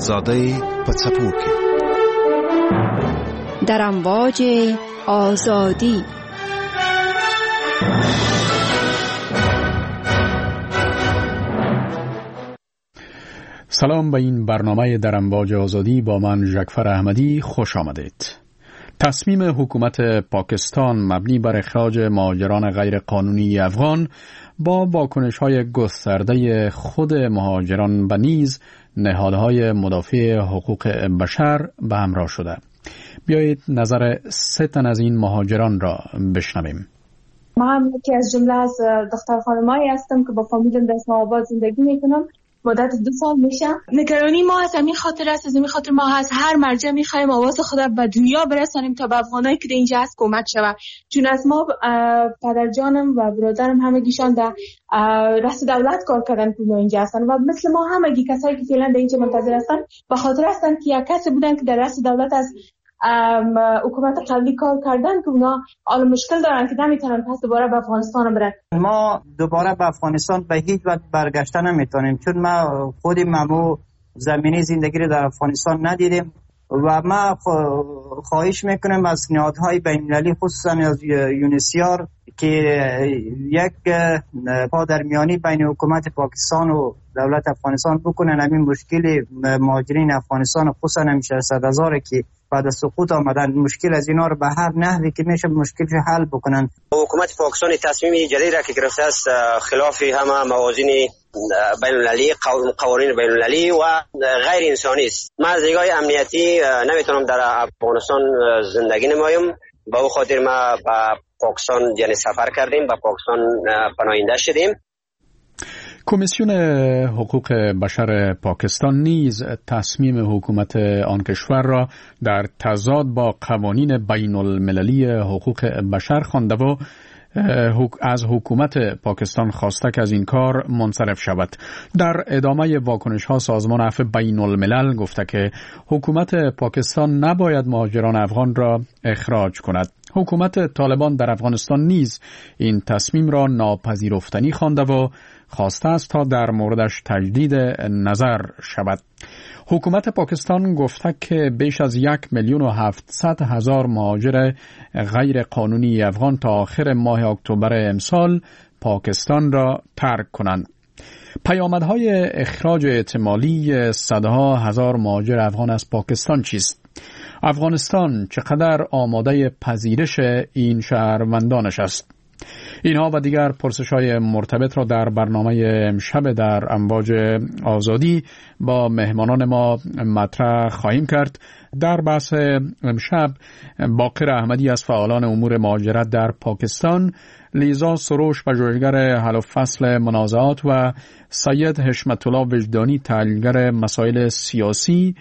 آزادی پڅپوکي در امواج آزادی. سلام به این برنامه در امواج آزادی با من ژکفر احمدی خوش آمدید. تصمیم حکومت پاکستان مبنی بر اخراج مهاجران غیر قانونی افغان با واکنش‌های گسترده خود مهاجران و نیز نهادهای مدافع حقوق بشر به همراه شده. بیایید نظر 3 تن از این مهاجران را بشنویم. من یکی از جمله از دختر خانمایی هستم که با فامیلم در اسلام آباد زندگی میکنم. مدت 2 سال میشه. نگرانی ما از همین خاطر است، از همین خاطر ما از هر مرجع میخوایم آواز خود به دنیا برسانیم تا به افغانایی که اینجا هست کمک شود. چون از ما پدر جانم و برادرم همگیشان در رئیس دولت کار کردن که اینجا هستن و مثل ما همگی کسایی که فعلا در اینجا منتظر هستن به خاطر هستن که یک کسی بودن که در رئیس دولت از حکومت قبلی کار کردن که اونا حالا مشکل دارن که نمیتونن پس دوباره به افغانستان برن. ما دوباره به افغانستان به هیچ وجه برگشتن نمیتونیم چون ما خودی ممو زمینی زندگی رو در افغانستان ندیدیم و ما خواهش میکنیم از نهادهای بین‌المللی خصوصا از یونیسیار که یک پادرمیانی بین حکومت پاکستان و دولت افغانستان بکنن همین مشکل مهاجرین افغانستان خصوصا هم 600,000 که بعد از سقوط آمدن مشکل از اینا رو به هر نحوی که میشه مشکلش حل بکنن. حکومت پاکستان تصمیم جدید را که گرفته است خلاف همه موازین بین‌المللی، قوانین بین‌المللی و غیر انسانی است. ما از نگاه امنیتی نمیتونم در افغانستان زندگی نمایم. با او خاطر ما به پاکستان یعنی سفر کردیم، به پاکستان پناهنده شدیم. کمیسیون حقوق بشر پاکستان نیز تصمیم حکومت آن کشور را در تضاد با قوانین بین المللی حقوق بشر خوانده و از حکومت پاکستان خواسته که از این کار منصرف شود. در ادامه واکنش ها سازمان عفو بین الملل گفته که حکومت پاکستان نباید مهاجران افغان را اخراج کند. حکومت طالبان در افغانستان نیز این تصمیم را ناپذیرفتنی خوانده و خواسته است تا در موردش تجدید نظر شود. حکومت پاکستان گفته که بیش از 1,700,000 مهاجر غیر قانونی افغان تا آخر ماه اکتبر امسال پاکستان را ترک کنند. پیامدهای اخراج احتمالی صدها هزار مهاجر افغان از پاکستان چیست؟ افغانستان چقدر آماده پذیرش این شهروندانش است؟ اینها و دیگر پرسش‌های مرتبط را در برنامه امشب در امواج آزادی با مهمانان ما مطرح خواهیم کرد. در بحث امشب باقر احمدی از فعالان امور مهاجرت در پاکستان، لیزا سروش پژوهشگر حل و فصل منازعات و سید حشمت الله وجدانی تحلیلگر مسائل سیاسی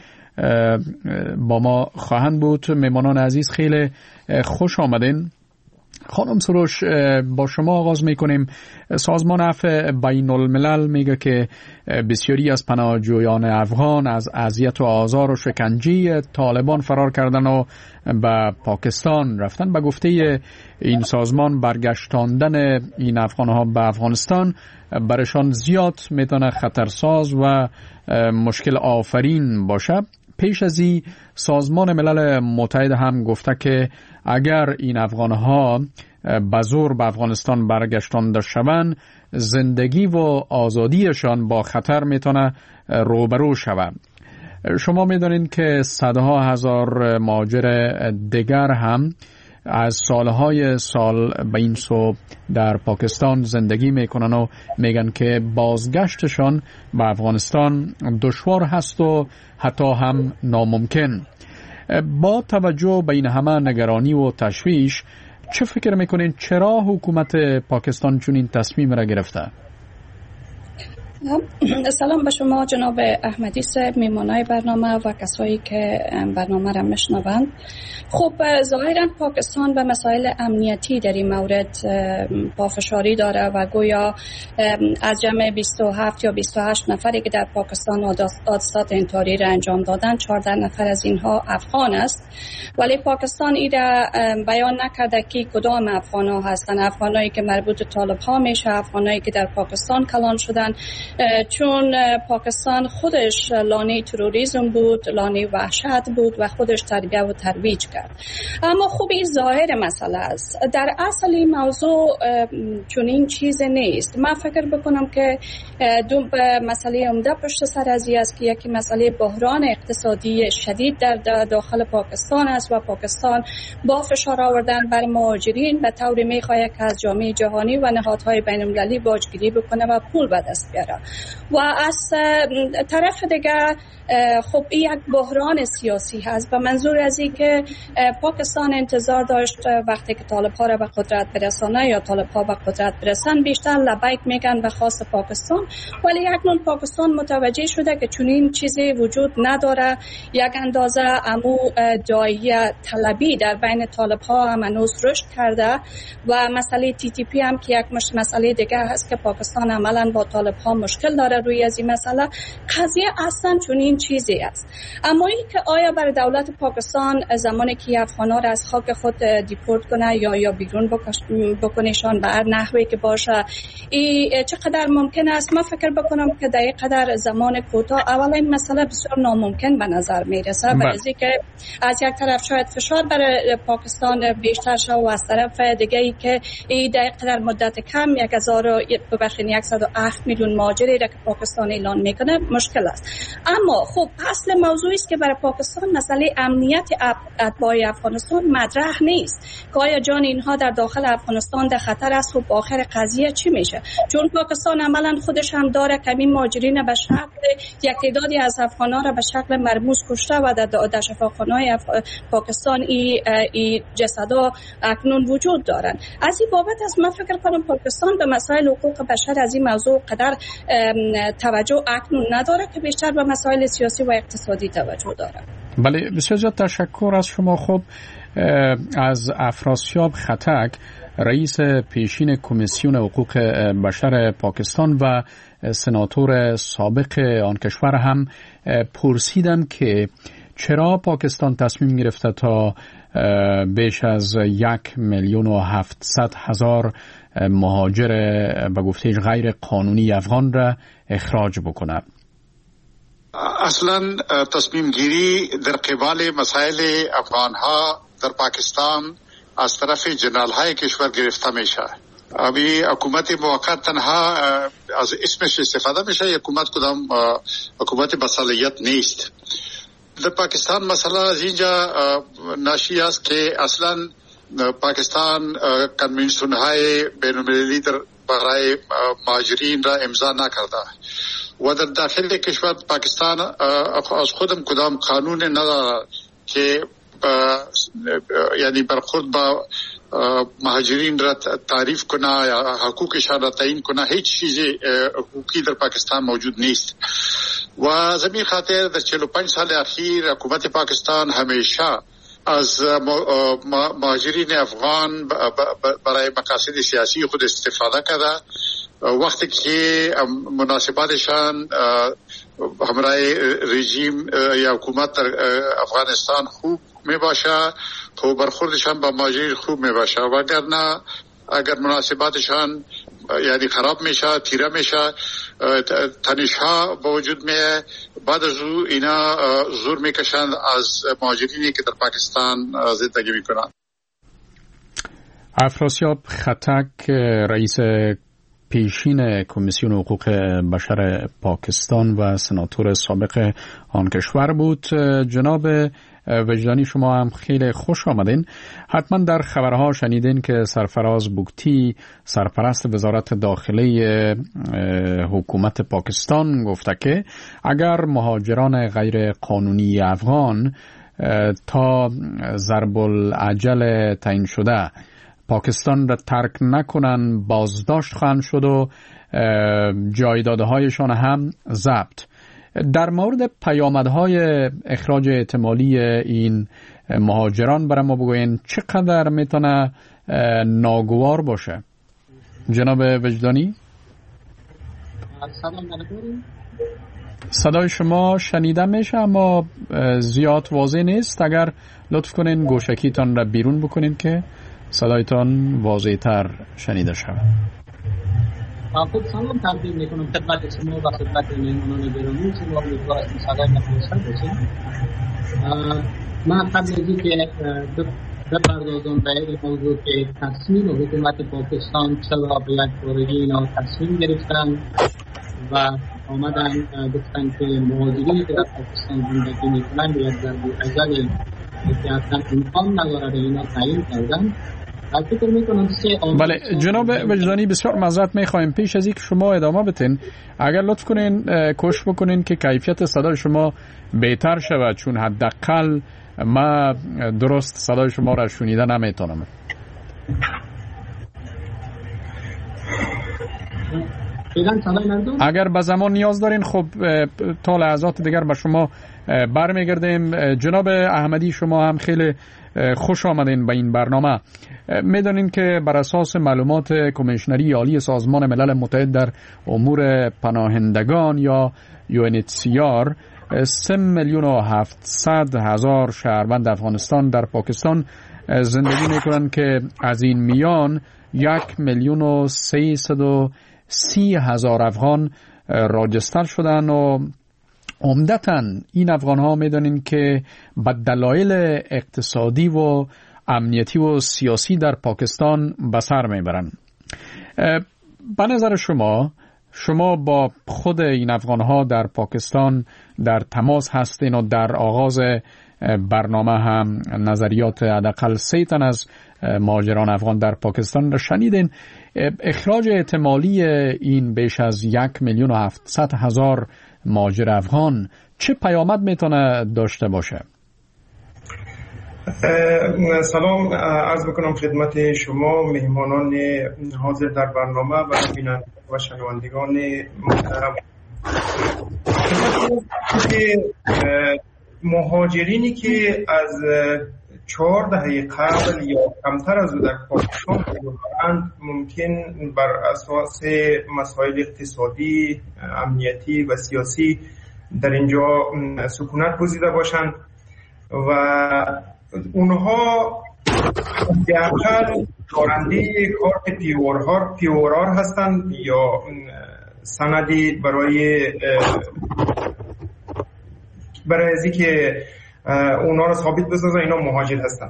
با ما خواهند بود. مهمانان عزیز خیلی خوش آمدین. خانم سروش، با شما آغاز میکنیم. سازمان عفو بین الملل میگه که بسیاری از پناهجویان افغان از اذیت و آزار و شکنجه طالبان فرار کردن و به پاکستان رفتن. به گفته این سازمان برگشتاندن این افغانها به افغانستان برشان زیاد میتونه خطرساز و مشکل آفرین باشه. پیش از این سازمان ملل متحد هم گفته که اگر این افغانها به زور به افغانستان برگشتانده شوند، زندگی و آزادیشان با خطر میتونه روبرو شود. شما میدونید که صدها هزار مهاجر دیگر هم از سالهای سال به این سو در پاکستان زندگی میکنن و میگن که بازگشتشان به افغانستان دشوار هست و حتی هم ناممکن. با توجه به این همه نگرانی و تشویش، چه فکر میکنین چرا حکومت پاکستان چنین تصمیم را گرفته؟ سلام به شما جناب احمدی صاحب، میمانای برنامه و کسایی که برنامه را میشنوند. خب ظاهرا پاکستان به مسائل امنیتی در این مورد پافشاری داره و گویا از جمع 27 یا 28 نفری که در پاکستان دادستان انتحاری را انجام دادن، 14 نفر از اینها افغان است، ولی پاکستان این را بیان نکرده که کدام افغان ها هستند. افغانایی که مربوط طالب ها میشه، افغانایی که در پاکستان کلان شدن چون پاکستان خودش لانه تروریسم بود، لانه وحشت بود و خودش تربیه و ترویج کرد. اما خوب این ظاهر مسئله است. در اصل این موضوع چون این چیز نیست. من فکر بکنم که دو مسئله عمده پشت سر از این است که یکی مسئله بحران اقتصادی شدید در داخل پاکستان است و پاکستان با فشار آوردن بر مهاجرین به طوری می‌خواهد که از جامعه جهانی و نهادهای بین‌المللی باجگیری بکنه و پول به دست بیاره. و از طرف دیگر خب این یک بحران سیاسی هست به منظور از این که پاکستان انتظار داشت وقتی که طالب‌ها را به قدرت برسانه یا طالب‌ها به قدرت برسن بیشتر لبیک میگن به خواست پاکستان، ولی اکنون پاکستان متوجه شده که چون این چیزی وجود نداره. یک اندازه امو داعیه طلبی در بین طالب‌ها هم هنوز رشد کرده و مسئله TTP هم که یک مسئله دیگه هست که پاکستان عملاً با طالب‌ها مشکل داره روی از این مسئله. قضیه اصلا چون این چیزی است. اما این که آیا برای دولت پاکستان زمانی که افغان‌ها را از خاک خود دیپورت کنه یا بیرون بکنهشان به هر نحوی که باشه این چقدر ممکن است؟ من فکر بکنم که در این قدر زمان کوتاه اولا این مسئله بسیار ناممکن به نظر میرسه، برای اینکه از یک طرف شاید فشار برای پاکستان بیشتر شه و از طرف دیگه ای که این در قدر مدت کم 107 میلیون مهاجری را که پاکستان اعلان میکنه مشکل است. اما خب اصل موضوعی است که برای پاکستان مسئله امنیت اتباع افغانستان مطرح نیست که آیا جان اینها در داخل افغانستان در خطر است و آخر قضیه چی میشه، چون پاکستان عملا خودش هم داره کمی مهاجرین به شکل یک تعدادی از افغان‌ها را به شکل مرموز کشته و در شفاخانه‌های پاکستان این جسدا اکنون وجود دارن. از این بابت از من فکر کنم پاکستان به مسائل حقوق بشر از این موضوع قدر توجه اکنون نداره که بیشتر به مسائل سیاسی و اقتصادی توجه داره. بله، بسیار زیاد تشکر از شما. خب از افراسیاب خطک رئیس پیشین کمیسیون حقوق بشر پاکستان و سناتور سابق آن کشور هم پرسیدم که چرا پاکستان تصمیم گرفته تا بیش از 1,700,000 مهاجر به گفته غیر قانونی افغان را اخراج بکنه. اصلا تصمیم گیری در قبال مسائل افغان ها در پاکستان از طرف جنرال های کشور گرفته میشه. ابھی حکومت موقت تنها از اسمش استفاده میشه. حکومت کدام حکومت بصلاحیت نیست. در پاکستان مسئله از اینجا ناشی است که اصلا پاکستان کنونسیون های بین المللی برای مهاجرین را امضا نکرده و در داخل کشور پاکستان از خودم کدام قانون نداره که یعنی برخورد با مهاجرین را تعریف کنه یا حقوقشان را تعیین کنه. هیچ چیز حقوقی در پاکستان موجود نیست و زمین خاطر در 45 سال اخیر حکومت پاکستان همیشه از مهاجرین افغان برای مقاصد سیاسی خود استفاده کرده. وقتی که مناسباتشان همراه رژیم یا حکومت در افغانستان خوب می باشه تو برخوردشان با مهاجرین خوب می باشه، وگرنه اگر مناسباتشان یعنی خراب میشه، تیره میشه، تنش‌ها با وجود میه، بعد از او اینا زور میکشند از مهاجرینی که در پاکستان زندگی میکنن. افراسیاب خطک رئیس پیشین کمیسیون حقوق بشر پاکستان و سناتور سابق آن کشور بود. جناب وجدانی شما هم خیلی خوش آمدین. حتما در خبرها شنیدین که سرفراز بگتی سرپرست وزارت داخله حکومت پاکستان گفته که اگر مهاجران غیر قانونی افغان تا ضرب العجل تعیین شده پاکستان را ترک نکنن بازداشت خواهند شد و جایدادهایشان هم ضبط. در مورد پیامدهای اخراج احتمالی این مهاجران برای ما بگوین چقدر میتونه ناگوار باشه؟ جناب وجدانی، صدای شما شنیده میشه اما زیاد واضح نیست. اگر لطف کنین گوشکیتان را بیرون بکنین که صدایتان واضح تر شنیده شود. خود سلام تقدیم میکنم خدمت شما و خدمت مهمانان گرامی. شما امیدوارم صدای من روشن باشه. من قبل از اینکه بپردازم به این موضوع که تصمیم حکومت پاکستان چرا به یک بارگی اینا تصمیم گرفتن و آمدن گفتن که مهاجرینی که در پاکستان زندگی میکنن به یک ضرب اجل که اصلا امکان نداره به اینا تعیین کردن. بله جناب وجدانی، بسیار معذرت میخوایم. پیش از اینکه شما ادامه بتین اگر لطف کنین کوشش بکنین که کیفیت صدای شما بهتر شود، چون حداقل ما درست صدای شما را شنیده نمیتونم. اگر به زمان نیاز دارین خب تا لحظات دیگر به شما برمیگردیم. جناب احمدی، شما هم خیلی خوش آمدین به این برنامه. میدونین که بر اساس معلومات کمیشنری عالی سازمان ملل متحد در امور پناهندگان یا UNHCR 3,700,000 شهروند افغانستان در پاکستان زندگی میکنن که از این میان 1,330,000 افغان راجستر شدن و عمدتاً این افغان ها میدونین که به دلایل اقتصادی و امنیتی و سیاسی در پاکستان به سر میبرن. به نظر شما با خود این افغان ها در پاکستان در تماس هستین و در آغاز برنامه هم نظریات حداقل 3 تن از مهاجران افغان در پاکستان را شنیدین. اخراج احتمالی این بیش از 1,700,000 مهاجر افغان چه پیامد میتونه داشته باشه؟ سلام عرض بکنم خدمت شما مهمانان حاضر در برنامه و بینندگان و شنوندگان محترم. مهاجرینی که از 4 دهه قبل یا کمتر از در پاکستان بودند ممکن بر اساس مسائل اقتصادی، امنیتی و سیاسی در اینجا سکونت گزیده باشند و اونها حداقل دارنده کارت پیورار هستند یا سندی برای از اینکه اونا رو ثابت بسازن اینا مهاجر هستند.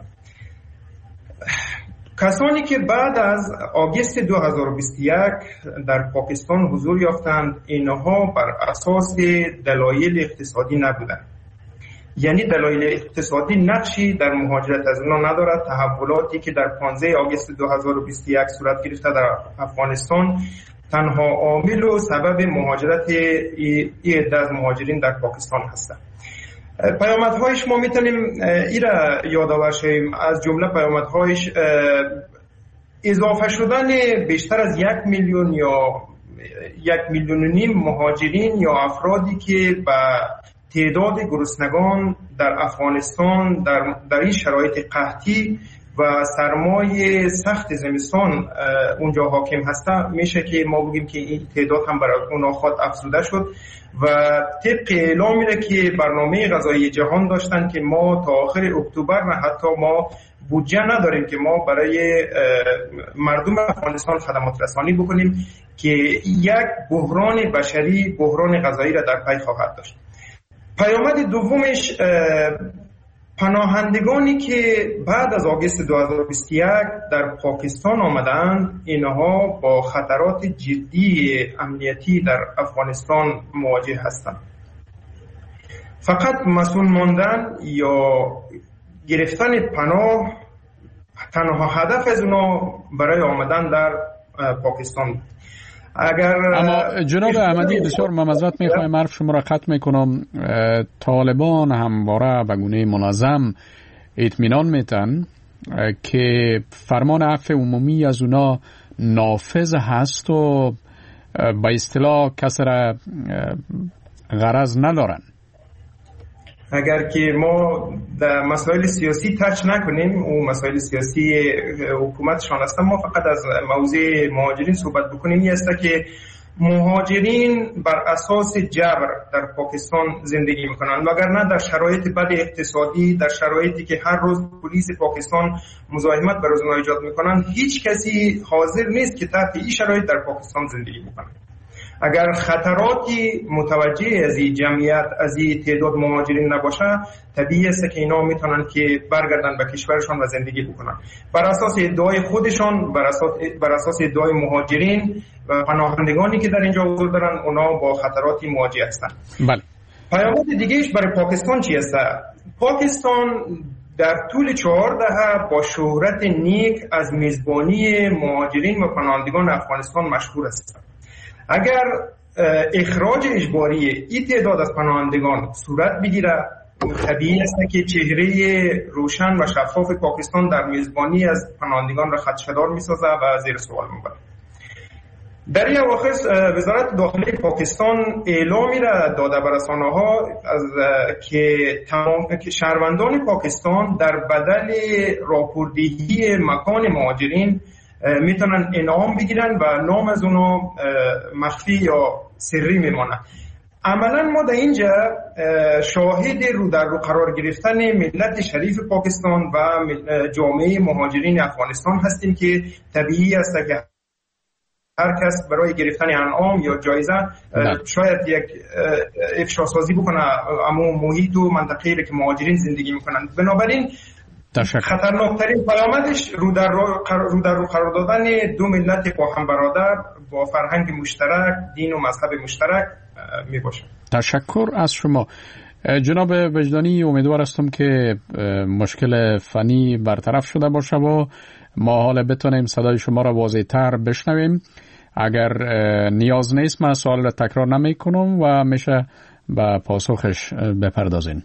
کسانی که بعد از آگوست 2021 در پاکستان حضور یافتند اینها بر اساس دلایل اقتصادی نبودند، یعنی دلایل اقتصادی نقشی در مهاجرت از اونا ندارد. تحولاتی که در 15 آگوست 2021 صورت گرفته در افغانستان تنها عامل و سبب مهاجرت این عده از مهاجرین در پاکستان هستند. پیامدهایش ما میتونیم این را یادآور شویم. از جمله پیامدهایش اضافه شدن بیشتر از 1 میلیون یا 1.5 میلیون مهاجرین یا افرادی که به تعداد گرسنگان در افغانستان در این شرایط قحطی و سرمای سخت زمستان اونجا حاکم هسته میشه که ما بگیم که این تعداد هم برای اونها خود افزوده شد و طبق اعلامی را که برنامه غذایی جهان داشتن که ما تا آخر اکتبر و حتی ما بودجه نداریم که ما برای مردم افغانستان خدمات رسانی بکنیم که یک بحران بشری، بحران غذایی را در پی خواهد داشت. پیامد دومش پناهندگانی که بعد از آگوست 2021 در پاکستان آمدند اینها با خطرات جدی امنیتی در افغانستان مواجه هستند. فقط مسئول ماندن یا گرفتن پناه تنها هدف از اونا برای آمدن در پاکستان. اما جناب احمدی بسیار معذرت میخوایم حرف شما را قطع میکنم. طالبان همواره به گونه منظم اطمینان میتن که فرمان عفو عمومی از اونا نافذ هست و به اصطلاح کسی را غرض ندارن. اگر که ما در مسائل سیاسی تچ نکنیم و مسائل سیاسی حکومتشان هستن، ما فقط از موضوع مهاجرین صحبت بکنیم. این است که مهاجرین بر اساس جبر در پاکستان زندگی میکنند، وگرنه در شرایط بد اقتصادی، در شرایطی که هر روز پلیس پاکستان مزاحمت بر اونها ایجاد میکنند، هیچ کسی حاضر نیست که تحت این شرایط در پاکستان زندگی بکنه. اگر خطراتی متوجه از این جمعیت، از این تعداد مهاجرین نباشه، طبیعی است که اینا میتونن که برگردن به کشورشان و زندگی بکنن. بر اساس ادعای خودشان، بر اساس ادعای مهاجرین و پناهندگانی که در اینجا حضور دارن، اونا با خطراتی مواجه هستند. بله. پیامد دیگهش برای پاکستان چی است؟ پاکستان در طول 4 دهه با شهرت نیک از میزبانی مهاجرین و پناهندگان افغانستان مشهور است. اگر اخراج اجباری این تعداد از پناهندگان صورت بگیره، طبیعی است که چهره روشن و شفاف پاکستان در میزبانی از پناهندگان را خدشه‌دار می‌سازه و زیر سوال می‌بره. در این اواخر وزارت داخلی پاکستان اعلامی را داده به رسانه‌ها که شهروندان پاکستان در بدل راپوردهی مکان مهاجرین میتونن انعام بگیرن و نام از اونا مخفی یا سری میمانه. عملا ما در اینجا شاهد رو در رو قرار گرفتن ملت شریف پاکستان و جامعه مهاجرین افغانستان هستیم که طبیعی است که هر کس برای گرفتن انعام یا جایزه شاید یک افشاسازی بکنه اما محیط و منطقه‌ای که مهاجرین زندگی میکنن. بنابراین خطرناکترین پیامدش رو در رو قرار دادن دو ملت با هم برادر با فرهنگ مشترک، دین و مذهب مشترک می باشه. تشکر از شما جناب وجدانی. امیدوار هستم که مشکل فنی برطرف شده باشه و ما حالا بتونیم صدای شما را واضح‌تر بشنویم. اگر نیاز نیست من سوال را تکرار نمی کنم و میشه به پاسخش بپردازین.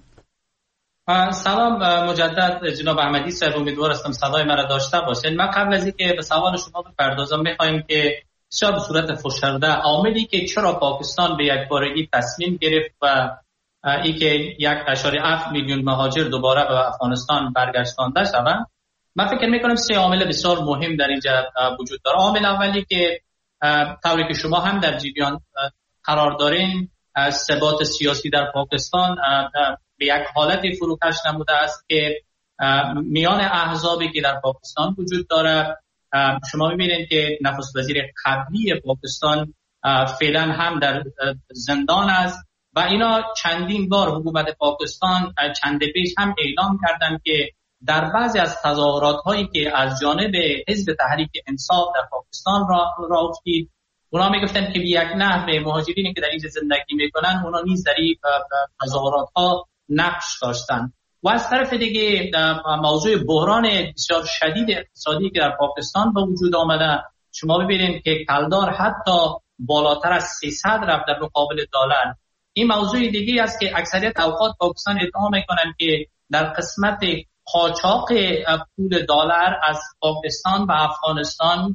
سلام مجدد جناب احمدی صاحب، امیدوار هستم صدای مرا داشته باشین. من قبل از اینکه به سوال شما بپردازم میخوایم که بسیار به صورت فشرده عاملی که چرا پاکستان به یک بارگی تصمیم گرفت و ای که 1.7 میلیون مهاجر دوباره به افغانستان برگشتانده شوند، من فکر میکنم 3 عامل بسیار مهم در اینجا وجود داره. عامل اولی که طوری که شما هم در جریان قرار دارین، ثبات سیاسی در پاکستان به یک حالت فروکش نموده است که میان احزابی که در پاکستان وجود داره، شما میبینید که نخست وزیر قبلی پاکستان فعلا هم در زندان است و اینا چندین بار حکومت پاکستان چند پیش هم اعلام کردند که در بعضی از تظاهرات هایی که از جانب حزب تحریک انصاف در پاکستان را افتید، اونا میگفتن که به یک نحو مهاجرینی که در اینجا زندگی میکنن اونا نیز در این تظاهرات ها نقش داشتن. و از طرف دیگه موضوع بحران بسیار شدید اقتصادی که در پاکستان به وجود آمده، شما ببینید که کلدار حتی بالاتر از 300 رفت در مقابل دلار. این موضوع دیگه است که اکثریت اوقات پاکستان ادعا میکنن که در قسمت قاچاق پول دلار از پاکستان و افغانستان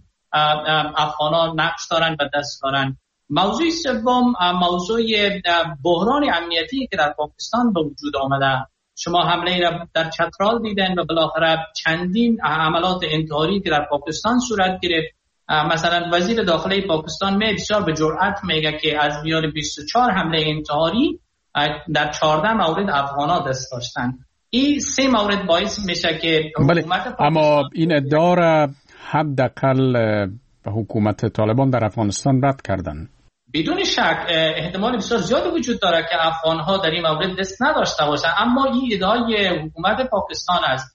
افغانان نقش دارن و دست دارن. موضوع سوم موضوع بحران امنیتی که در پاکستان به وجود آمده. شما حمله را در چترال دیدن و بالاخره چندین عملات انتحاری که در پاکستان صورت گرفت. مثلا وزیر داخلی پاکستان بسیار به جرأت میگه که از میان 24 حمله انتحاری در 14 مورد افغانا دست داشتن. این 3 مورد باعث میشه که حکومت اما این ادعا را حداقل حکومت طالبان در افغانستان رد کردن. بدون شک احتمال بسیار زیادی وجود داره که افغانها در این مورد دست نداشته باشند، اما این ادعای حکومت پاکستان است.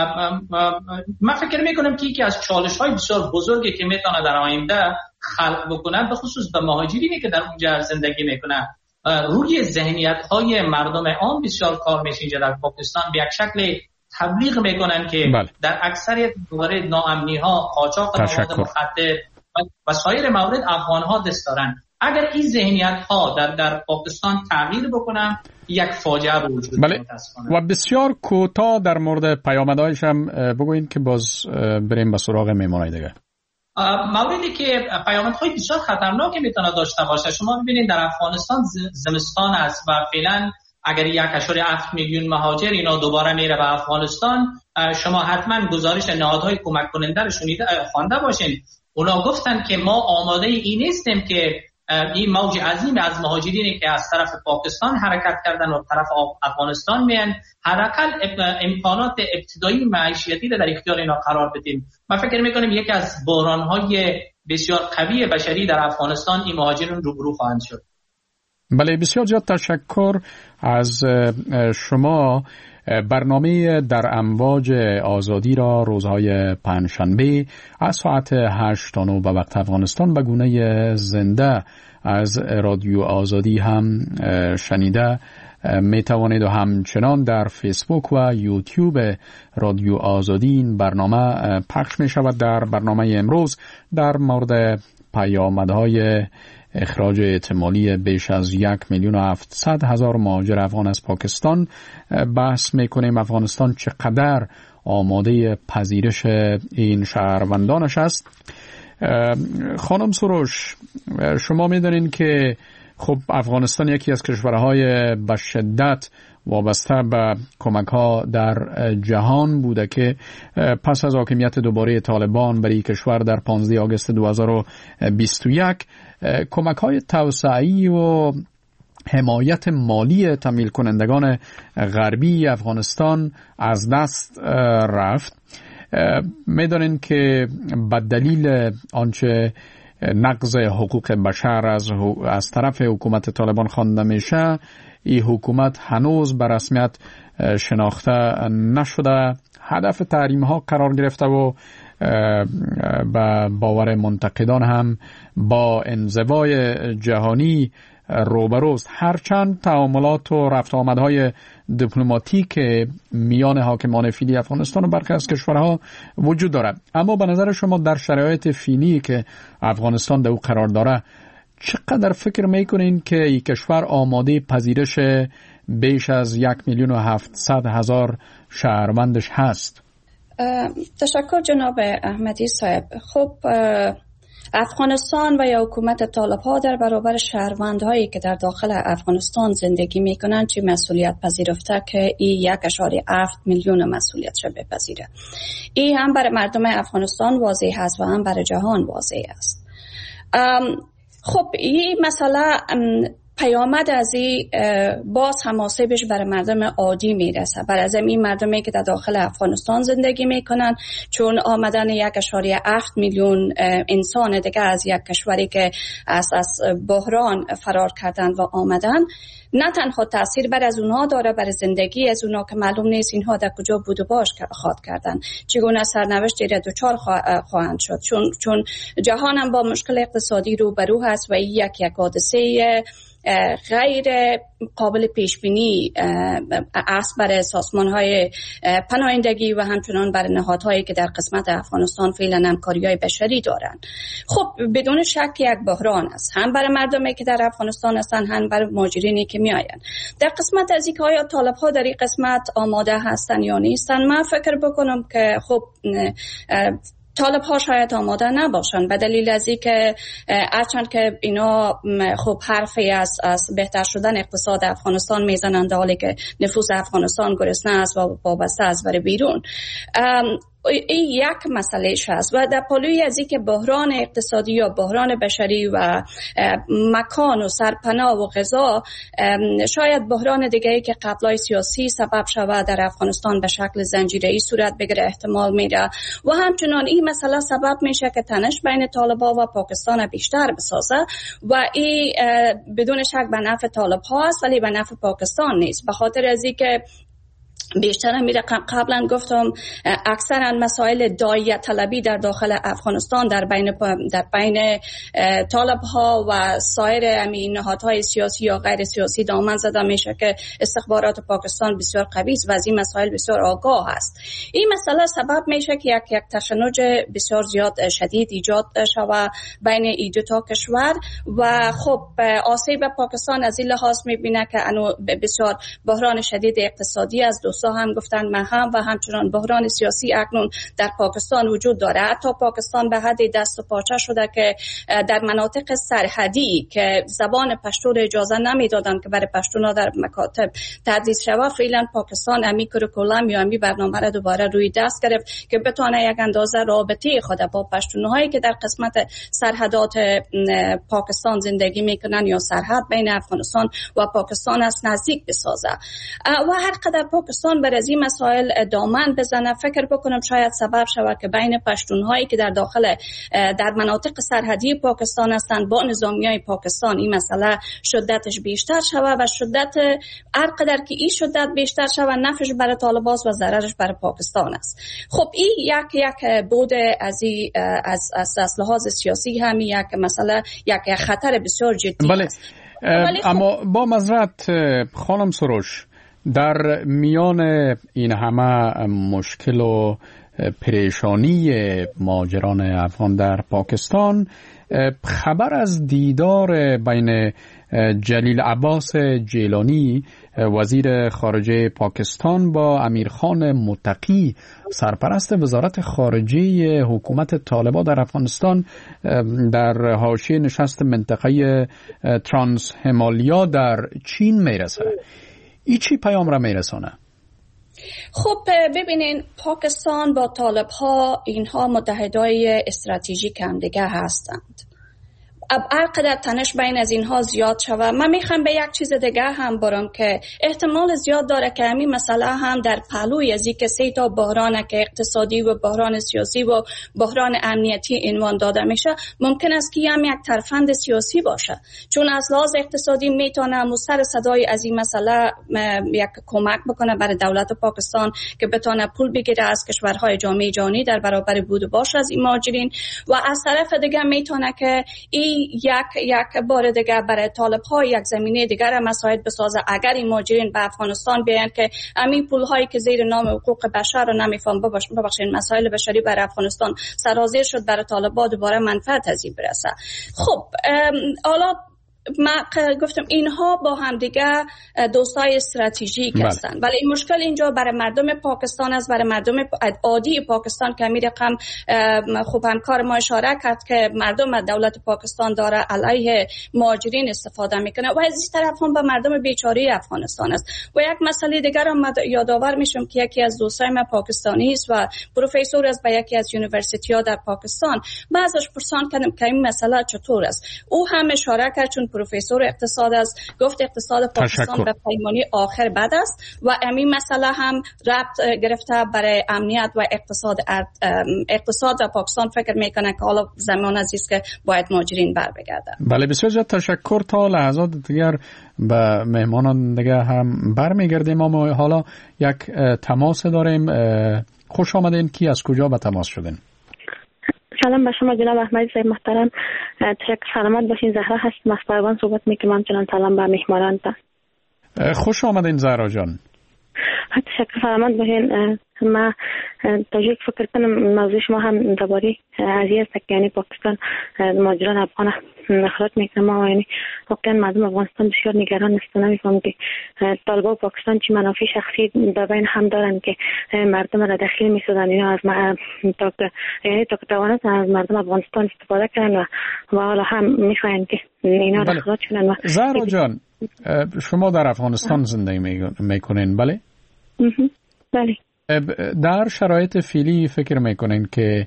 من فکر میکنم که یکی از چالش‌های بسیار بزرگی که میتونه در آینده خلق بکنه، به خصوص به مهاجرینی که در اونجا زندگی میکنه، روی ذهنیت‌های مردم عام بسیار کار میشه. اینجا در پاکستان به یک شکل تبلیغ میکنن که در اکثریت موارد ناامنی‌ها، قاچاق مواد مخدر و سایر موارد افغان‌ها دست دارن. اگر این ذهنیت‌ها در پاکستان تغییر بکنن، یک فاجعه به وجود میاد. و بسیار کوتاه در مورد پیامدهایش هم بگوین که باز بریم به سراغ میمونای دیگه. موردی که پیامدهای بسیار خطرناکی میتونه داشته باشه، شما ببینید در افغانستان زمستان است و فعلا اگر 1.7 میلیون مهاجر اینا دوباره میره به افغانستان، شما حتما گزارش نهادهای کمک کننده رو خوانده باشین. اونا گفتن که ما آماده این نیستیم که این موج عظیم از مهاجرینی که از طرف پاکستان حرکت کردن و طرف افغانستان میان، حداقل امکانات ابتدایی معیشتی در اختیار اینا قرار بدیم. من فکر میکنم یکی از بحران‌های بسیار قوی بشری در افغانستان این مهاجرین روبرو خواهند شد. بله، بسیار زیاد تشکر از شما. برنامه در امواج آزادی را روزهای پنجشنبه از ساعت 8 تا 9 به وقت افغانستان به گونه زنده از رادیو آزادی هم شنیده می توانید و همچنان در فیسبوک و یوتیوب رادیو آزادی این برنامه پخش می شود. در برنامه امروز در مورد پیامدهای اخراج احتمالی بیش از 1,700,000 مهاجر افغان از پاکستان بحث میکنیم. افغانستان چقدر آماده پذیرش این شهروندانش است؟ خانم سروش، شما میدونین که خب افغانستان یکی از کشورهای به شدت وابسته به کمک‌ها در جهان بوده که پس از حاکمیت دوباره طالبان برای کشور در 15 آگوست 2021 کمک‌های توسعه‌ای و حمایت مالی تمویل کنندگان غربی افغانستان از دست رفت. می‌دانید که به دلیل آنچه نقض حقوق بشر از طرف حکومت طالبان خوانده میشه، این حکومت هنوز به رسمیت شناخته نشده، هدف تحریم ها قرار گرفته و به باور منتقدان هم با انزوای جهانی روبروست. هرچند تعاملات و رفت آمدهای دیپلماتیک میان حاکمان فعلی افغانستان و برخی از کشورها وجود دارد، اما به نظر شما در شرایط فعلی که افغانستان در او قرار داره چقدر فکر میکنین که این کشور آماده پذیرش بیش از 1,700,000 شهروندش هست؟ تشکر جناب احمدی صاحب. خب افغانستان و یا حکومت طالب‌ها در برابر شهروندهایی که در داخل افغانستان زندگی میکنند چه مسئولیت پذیرفته که این 1.7 میلیون مسئولیت را بپذیره. این هم برای مردم افغانستان واضح است و هم برای جهان واضح است. خب این مسئله پیامد از این باز هم آسیبش برای مردم عادی میرسه، برای از این مردمی که در داخل افغانستان زندگی میکنن، چون آمدن 1.7 میلیون انسان دیگه از یک کشوری که از بحران فرار کردن و آمدن نه تنها تاثیر بر از اونها داره، بر زندگی از اونها که معلوم نیست اینها در کجا بود و باش خواهد کردن، چگونه سرنوشتی را دچار خواهند شد، چون جهان هم با مشکل اقتصادی روبرو هست و یک حادثه غیر قابل پیش بینی است برای سازمان‌های پناهندگی و همچنان برای نهادهایی که در قسمت افغانستان فعلا همکاری‌های بشری دارند. خب بدون شک یک بحران است، هم برای مردمی که در افغانستان هستند، هم برای مهاجرینی که میآیند. در قسمت از اینکه آیا طالب‌ها در این قسمت آماده هستند یا نیستند، من فکر بکنم که خب طالب ها شاید آماده نباشن، به دلیل از اینکه هرچند که اینا خب حرفی از بهتر شدن اقتصاد افغانستان میزنند، در حالی که نفوذ افغانستان گرسنه است و وابسته است برای بیرون. این یک مسئله هست و در پالوی از اینکه بحران اقتصادی یا بحران بشری و مکان و سرپناه و غذا، شاید بحران دیگری که قتل‌های سیاسی سبب شود در افغانستان به شکل زنجیره‌ای صورت بگیره احتمال میره و همچنان این مسئله سبب میشه که تنش بین طالب‌ها و پاکستان بیشتر بسازه و این بدون شک به نفع طالب‌ها است ولی به نفع پاکستان نیست، به خاطر از اینکه بیشتر میره قبلا گفتم اکثرا مسائل داعیه طلبی در داخل افغانستان در بین طالب ها و سایر همین نهادهای سیاسی یا غیر سیاسی دامن زده میشه که استخبارات پاکستان بسیار قوی است و از این مسائل بسیار آگاه است. این مسئله سبب میشه که یک تشنج بسیار زیاد شدید ایجاد شود بین این دو تا کشور و خب آسیب پاکستان از این لحاظ میبینه که انو بسیار بحران شدید اقتصادی از دوستا هم گفتند من هم و همچنان بحران سیاسی اکنون در پاکستان وجود داره. حتی پاکستان به حد دست و پاچه شده که در مناطق سرحدی که زبان پشتو را اجازه نمیدادن که برای پشتونا در مکاتب تدریس شود، فعلا پاکستان امی کریکولم یا امی برنامه را دوباره روی دست گرفت که بتونه یک اندازه رابطه خود با پشتونهایی که در قسمت سرحدات پاکستان زندگی میکنن یا سرحد بین افغانستان و پاکستان است نزدیک بسازه. و هر قدر پاکستان بر از این مسائل دامن بزنه، فکر بکنم شاید سبب شود که بین پشتونهایی که در در مناطق سرحدی پاکستان هستند با نظامیای پاکستان این مسئله شدتش بیشتر شود و شدت هر قدر که این شدت بیشتر شود نفعش برای طالبان و ضررش برای پاکستان است. خب این یک بود از لحاظ سیاسی هم یک مسئله یک خطر بسیار جدی است. اما با معذرت خانم سروش، در میان این همه مشکل و پریشانی مهاجران افغان در پاکستان، خبر از دیدار بین جلیل عباس جیلانی وزیر خارجه پاکستان با امیرخان متقی سرپرست وزارت خارجه حکومت طالبان در افغانستان در حاشیه نشست منطقه ترانس همالیا در چین میرسه. این چی پیام را میرسانه؟ خب ببینین، پاکستان با طالب ها اینها متحدای استراتژیک هم دیگه هستند. هر قدر تنش بین از اینها زیاد شده، من میخوام به یک چیز دیگه هم برم که احتمال زیاد داره که همین مسئله هم در پهلوی از اینکه 3 تا بحران که اقتصادی و بحران سیاسی و بحران امنیتی عنوان داده میشه، ممکن است که هم یک ترفند سیاسی باشه، چون از لحاظ اقتصادی میتونه مستر صدای از این مسئله یک کمک بکنه برای دولت پاکستان که بتونه پول بگیره از کشورهای جامعه جهانی در برابر بود و باش از این مهاجرین، و از طرف دیگه میتونه که یک بار دیگه برای طالب ها یک زمینه دیگر مساعد بسازه اگر این مهاجرین به افغانستان بیان که همین پول هایی که زیر نام حقوق بشر رو نمیفهم ببخشید مسائل بشری برای افغانستان سرازیر شد، برای طالبان دوباره منفعت از این برسه. خب حالا من گفتم اینها با هم دیگه دوستای استراتژیک هستند، ولی این مشکل اینجا برای مردم پاکستان است، برای مردم عادی پاکستان که امیر رقم خوب همکار ما اشاره کرد که مردم دولت پاکستان داره علیه مهاجرین استفاده میکنه و از این طرف هم به مردم بیچاره افغانستان است. و یک مسئله دیگر هم یادآور میشم که یکی از دوستای من پاکستانی است و پروفسور است به یکی از یونیورسیتی ها در پاکستان. من ازش پرسان کردم که این مسئله چطور است. او هم اشاره کرد، چون پروفسور اقتصاد است، گفت اقتصاد پاکستان به پیمانی آخر بد است و همین مسئله هم ربط گرفته برای امنیت و اقتصاد و پاکستان فکر میکنه که حالا زمان است که باید مهاجرین بر بگردن. بله، بسیار زیاد تشکر. تا لحظات دیگر به مهمانان دیگه هم برمیگردیم. اما حالا یک تماس داریم. خوش آمدین. کی از کجا به تماس شدین؟ سلام به شما جناب احمدی صاحب محترم. تشکر، سلامت باشین. زهرا هستم از پروان صحبت میکنم. همچنان سلام به مهمانان. خوش آمدین زهرا جان. تشکر، سلامت باشین. ما توجیه فکر کنم موضوع شما هم درباره قضیه است که یعنی پاکستان مهاجران افغان اخراج میکنه. ما یعنی واقعا مردم افغانستان بسیار نگران هستن. نمیفهمم که طالبان و پاکستان چه منافع شخصی در بین هم دارن که مردم را دخیل میسازن. اینا از یعنی تا توانست از مردم افغانستان استفاده کردن و حالا هم میخواین که اینا را اخراج کنن. زهرا جان، شما در افغانستان زندگی میکنین؟ بله؟ بله. در شرایط فعلی فکر میکنین که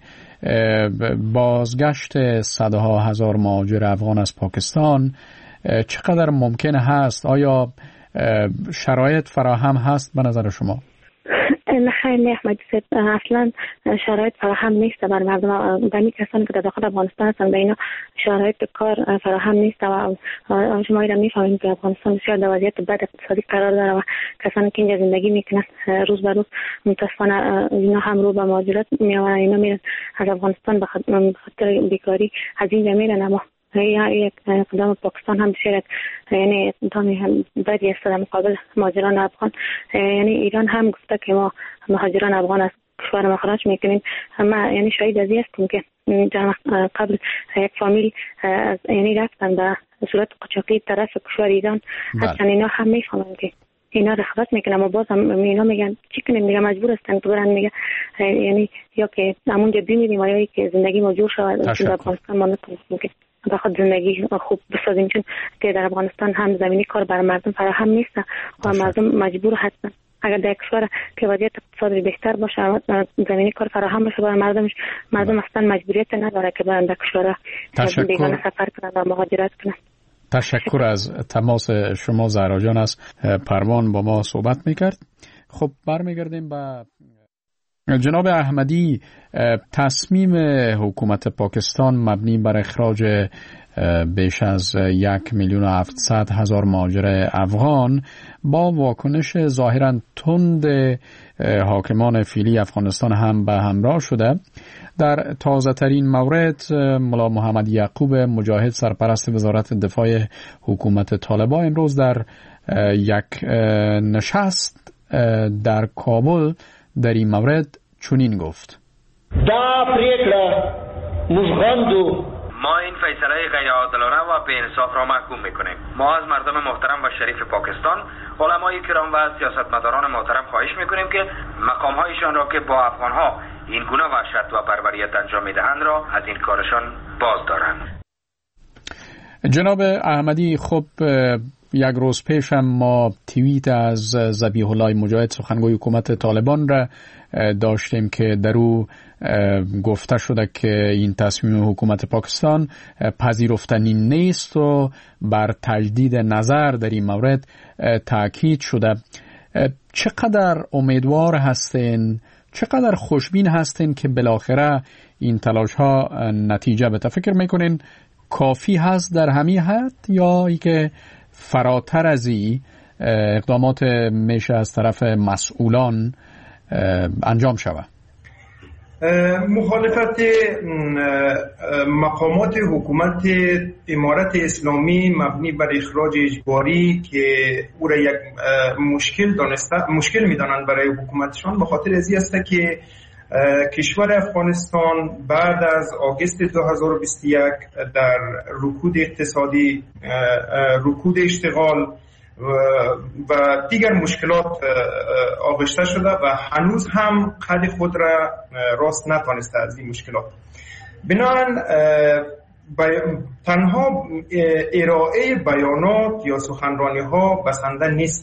بازگشت صدها هزار مهاجر افغان از پاکستان چقدر ممکن هست؟ آیا شرایط فراهم هست به نظر شما؟ خیلی احمدی صاحب، اصلا شرایط فراهم نیست بر مردم. برای کسانی که در داخل افغانستان هستند به اینا شرایط کار فراهم نیست و شما را میفهمید که افغانستان بسیار در وضعیت بد اقتصادی قرار داره و کسانی که اینجا زندگی میکنند روز به روز متاسفانه اینا هم رو به مهاجرت میآورن. اینا میرن از افغانستان به خاطر بیکاری از اینجا میرن. اما یک اقدام پاکستان هم بسیار یعنی اقدامی بدی است در مقابل مهاجران افغان. یعنی ایران هم گفته که ما مهاجران افغان از کشور ما خارج میکنیم. ما یعنی شاهد از این هستیم که قبل یک فامیل یعنی رفتن به صورت قاچاقی طرف کشور ایران. اصلا اینا هم میفهمن که اینا رغبت میکنن و باز هم اینا میگن چی کنیم، میگه مجبور هستن که برن، میگه یعنی یا که همونجا بمیریم یا که زندگی ما جور شود در افغانستان ما نتونستیم که بخواد زندگی خوب بسازیم، چون که در افغانستان هم زمینی کار برای مردم فراهم نیست و مردم مجبور هستن اگر در کشور که وضعیت اقتصادی بهتر باشه زمینی کار فراهم باشه برای مردم اصلا مجبوریت نداره که برن در کشور بیگانه سفر کنن و مهاجرت کنن. تشکر از تماس شما. زهرا جان از پروان با ما صحبت میکرد. خب برمیگردیم به جناب احمدی. تصمیم حکومت پاکستان مبنی بر اخراج بیش از 1,700,000 مهاجر افغان با واکنش ظاهراً تند حاکمان فعلی افغانستان هم به همراه شده. در تازه ترین مورد ملا محمد یعقوب مجاهد سرپرست وزارت دفاع حکومت طالبان امروز در یک نشست در کابل در این مورد چنین گفت: ما این فیصله غیر عادلانه و بی انصاف را محکوم میکنیم. ما از مردم محترم و شریف پاکستان، علمای کرام و سیاستمداران محترم خواهش میکنیم که مقامهایشان را که با افغانها این گونه وحشت و بربریت انجام میدهند را از این کارشان باز دارند. جناب احمدی، خب یک روز پیش هم ما توییت از ذبیح الله مجاهد سخنگوی حکومت طالبان را داشتیم که در او گفته شده که این تصمیم حکومت پاکستان پذیرفتنی نیست و بر تجدید نظر در این مورد تاکید شده. چقدر امیدوار هستین، چقدر خوشبین هستین که بالاخره این تلاش ها نتیجه بده؟ فکر میکنین کافی هست در همین حد یا ای که فراتر از این اقدامات میشه از طرف مسئولان انجام شود؟ مخالفت مقامات حکومت امارت اسلامی مبنی بر اخراج اجباری که او را یک مشکل میدانند برای حکومتشان، به خاطر ازی است که کشور افغانستان بعد از آگوست 2021 در رکود اقتصادی، رکود اشتغال و دیگر مشکلات آغشته شده و هنوز هم قد خود را راست نتوانسته از این مشکلات. بنابراین تنها ارائه بیانات یا سخنرانی ها بسنده نیست.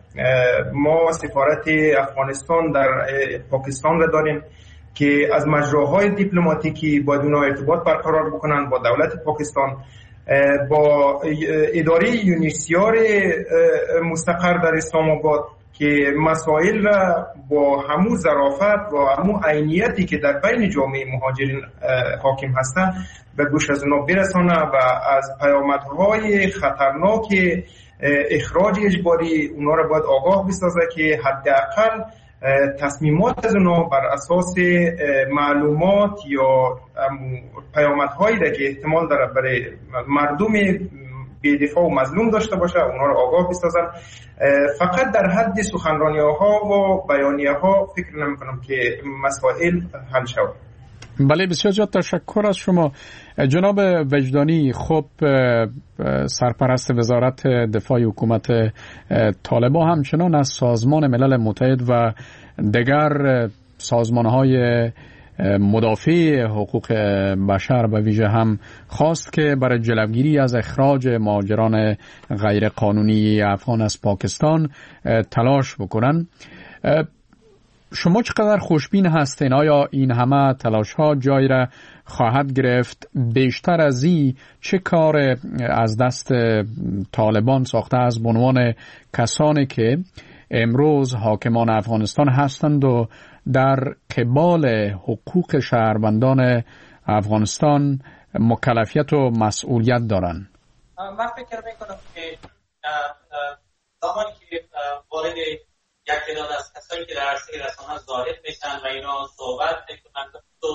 ما سفارت افغانستان در پاکستان را داریم که از مجراهای دیپلماتیکی باید اونها ارتباط برقرار بکنن با دولت پاکستان، با اداره یونیسیار مستقر در اسلام آباد که مسائل را با همون ظرافت و همون عینیتی که در بین جامعه مهاجرین حاکم هستن به گوش از اونا برسانه و از پیامدهای خطرناک اخراج اجباری اونا را باید آگاه بسازه که حداقل تصمیمات از اونا بر اساس معلومات یا پیامدهایی را که احتمال داره برای مردم بی‌دفاع و مظلوم داشته باشه اونا را آگاه بسازن. فقط در حد سخنرانی‌ها و بیانیه‌ها فکر نمی‌کنم که مسائل حل شود. بله، بسیار زیاد تشکر از شما. جناب وجدانی، خب سرپرست وزارت دفاع حکومت طالبان همچنان از سازمان ملل متحد و دیگر سازمان‌های مدافع حقوق بشر به ویژه هم خواست که برای جلوگیری از اخراج مهاجران غیر قانونی افغان از پاکستان تلاش بکنن. شما چقدر خوشبین هستین؟ آیا این همه تلاش ها جای را خواهد گرفت؟ بیشتر از این چه کار از دست طالبان ساخته از به عنوان کسانی که امروز حاکمان افغانستان هستند و در قبال حقوق شهروندان افغانستان مکلفیت و مسئولیت دارند؟ من فکر میکنم که زمانی که وارد یک تعداد از کسایی که در عرصه رسانه ظاهر میشن و اینا صحبت میکنن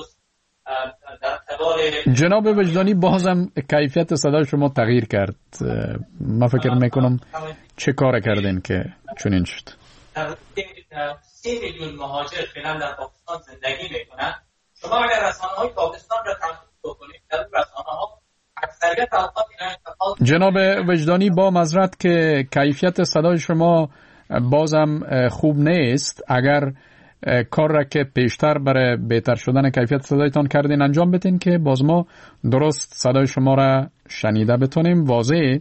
در قبال جناب وجدانی، بازم کیفیت صدای شما تغییر کرد. من فکر میکنم چه کار کردین که چنین شد؟ 3 میلیون مهاجر فعلا در پاکستان زندگی میکنن. شما اگر رسانه‌های پاکستان را تحقیق بکنید، در رسانه‌ها اکثریت اوقات اینا انتقاد. جناب وجدانی، با معذرت که کیفیت صدای شما بازم خوب نیست اگر کار را که پیشتر برای بهتر شدن کیفیت صدایتان کردین انجام بدین که باز ما درست صدای شما را شنیده بتونیم. واضح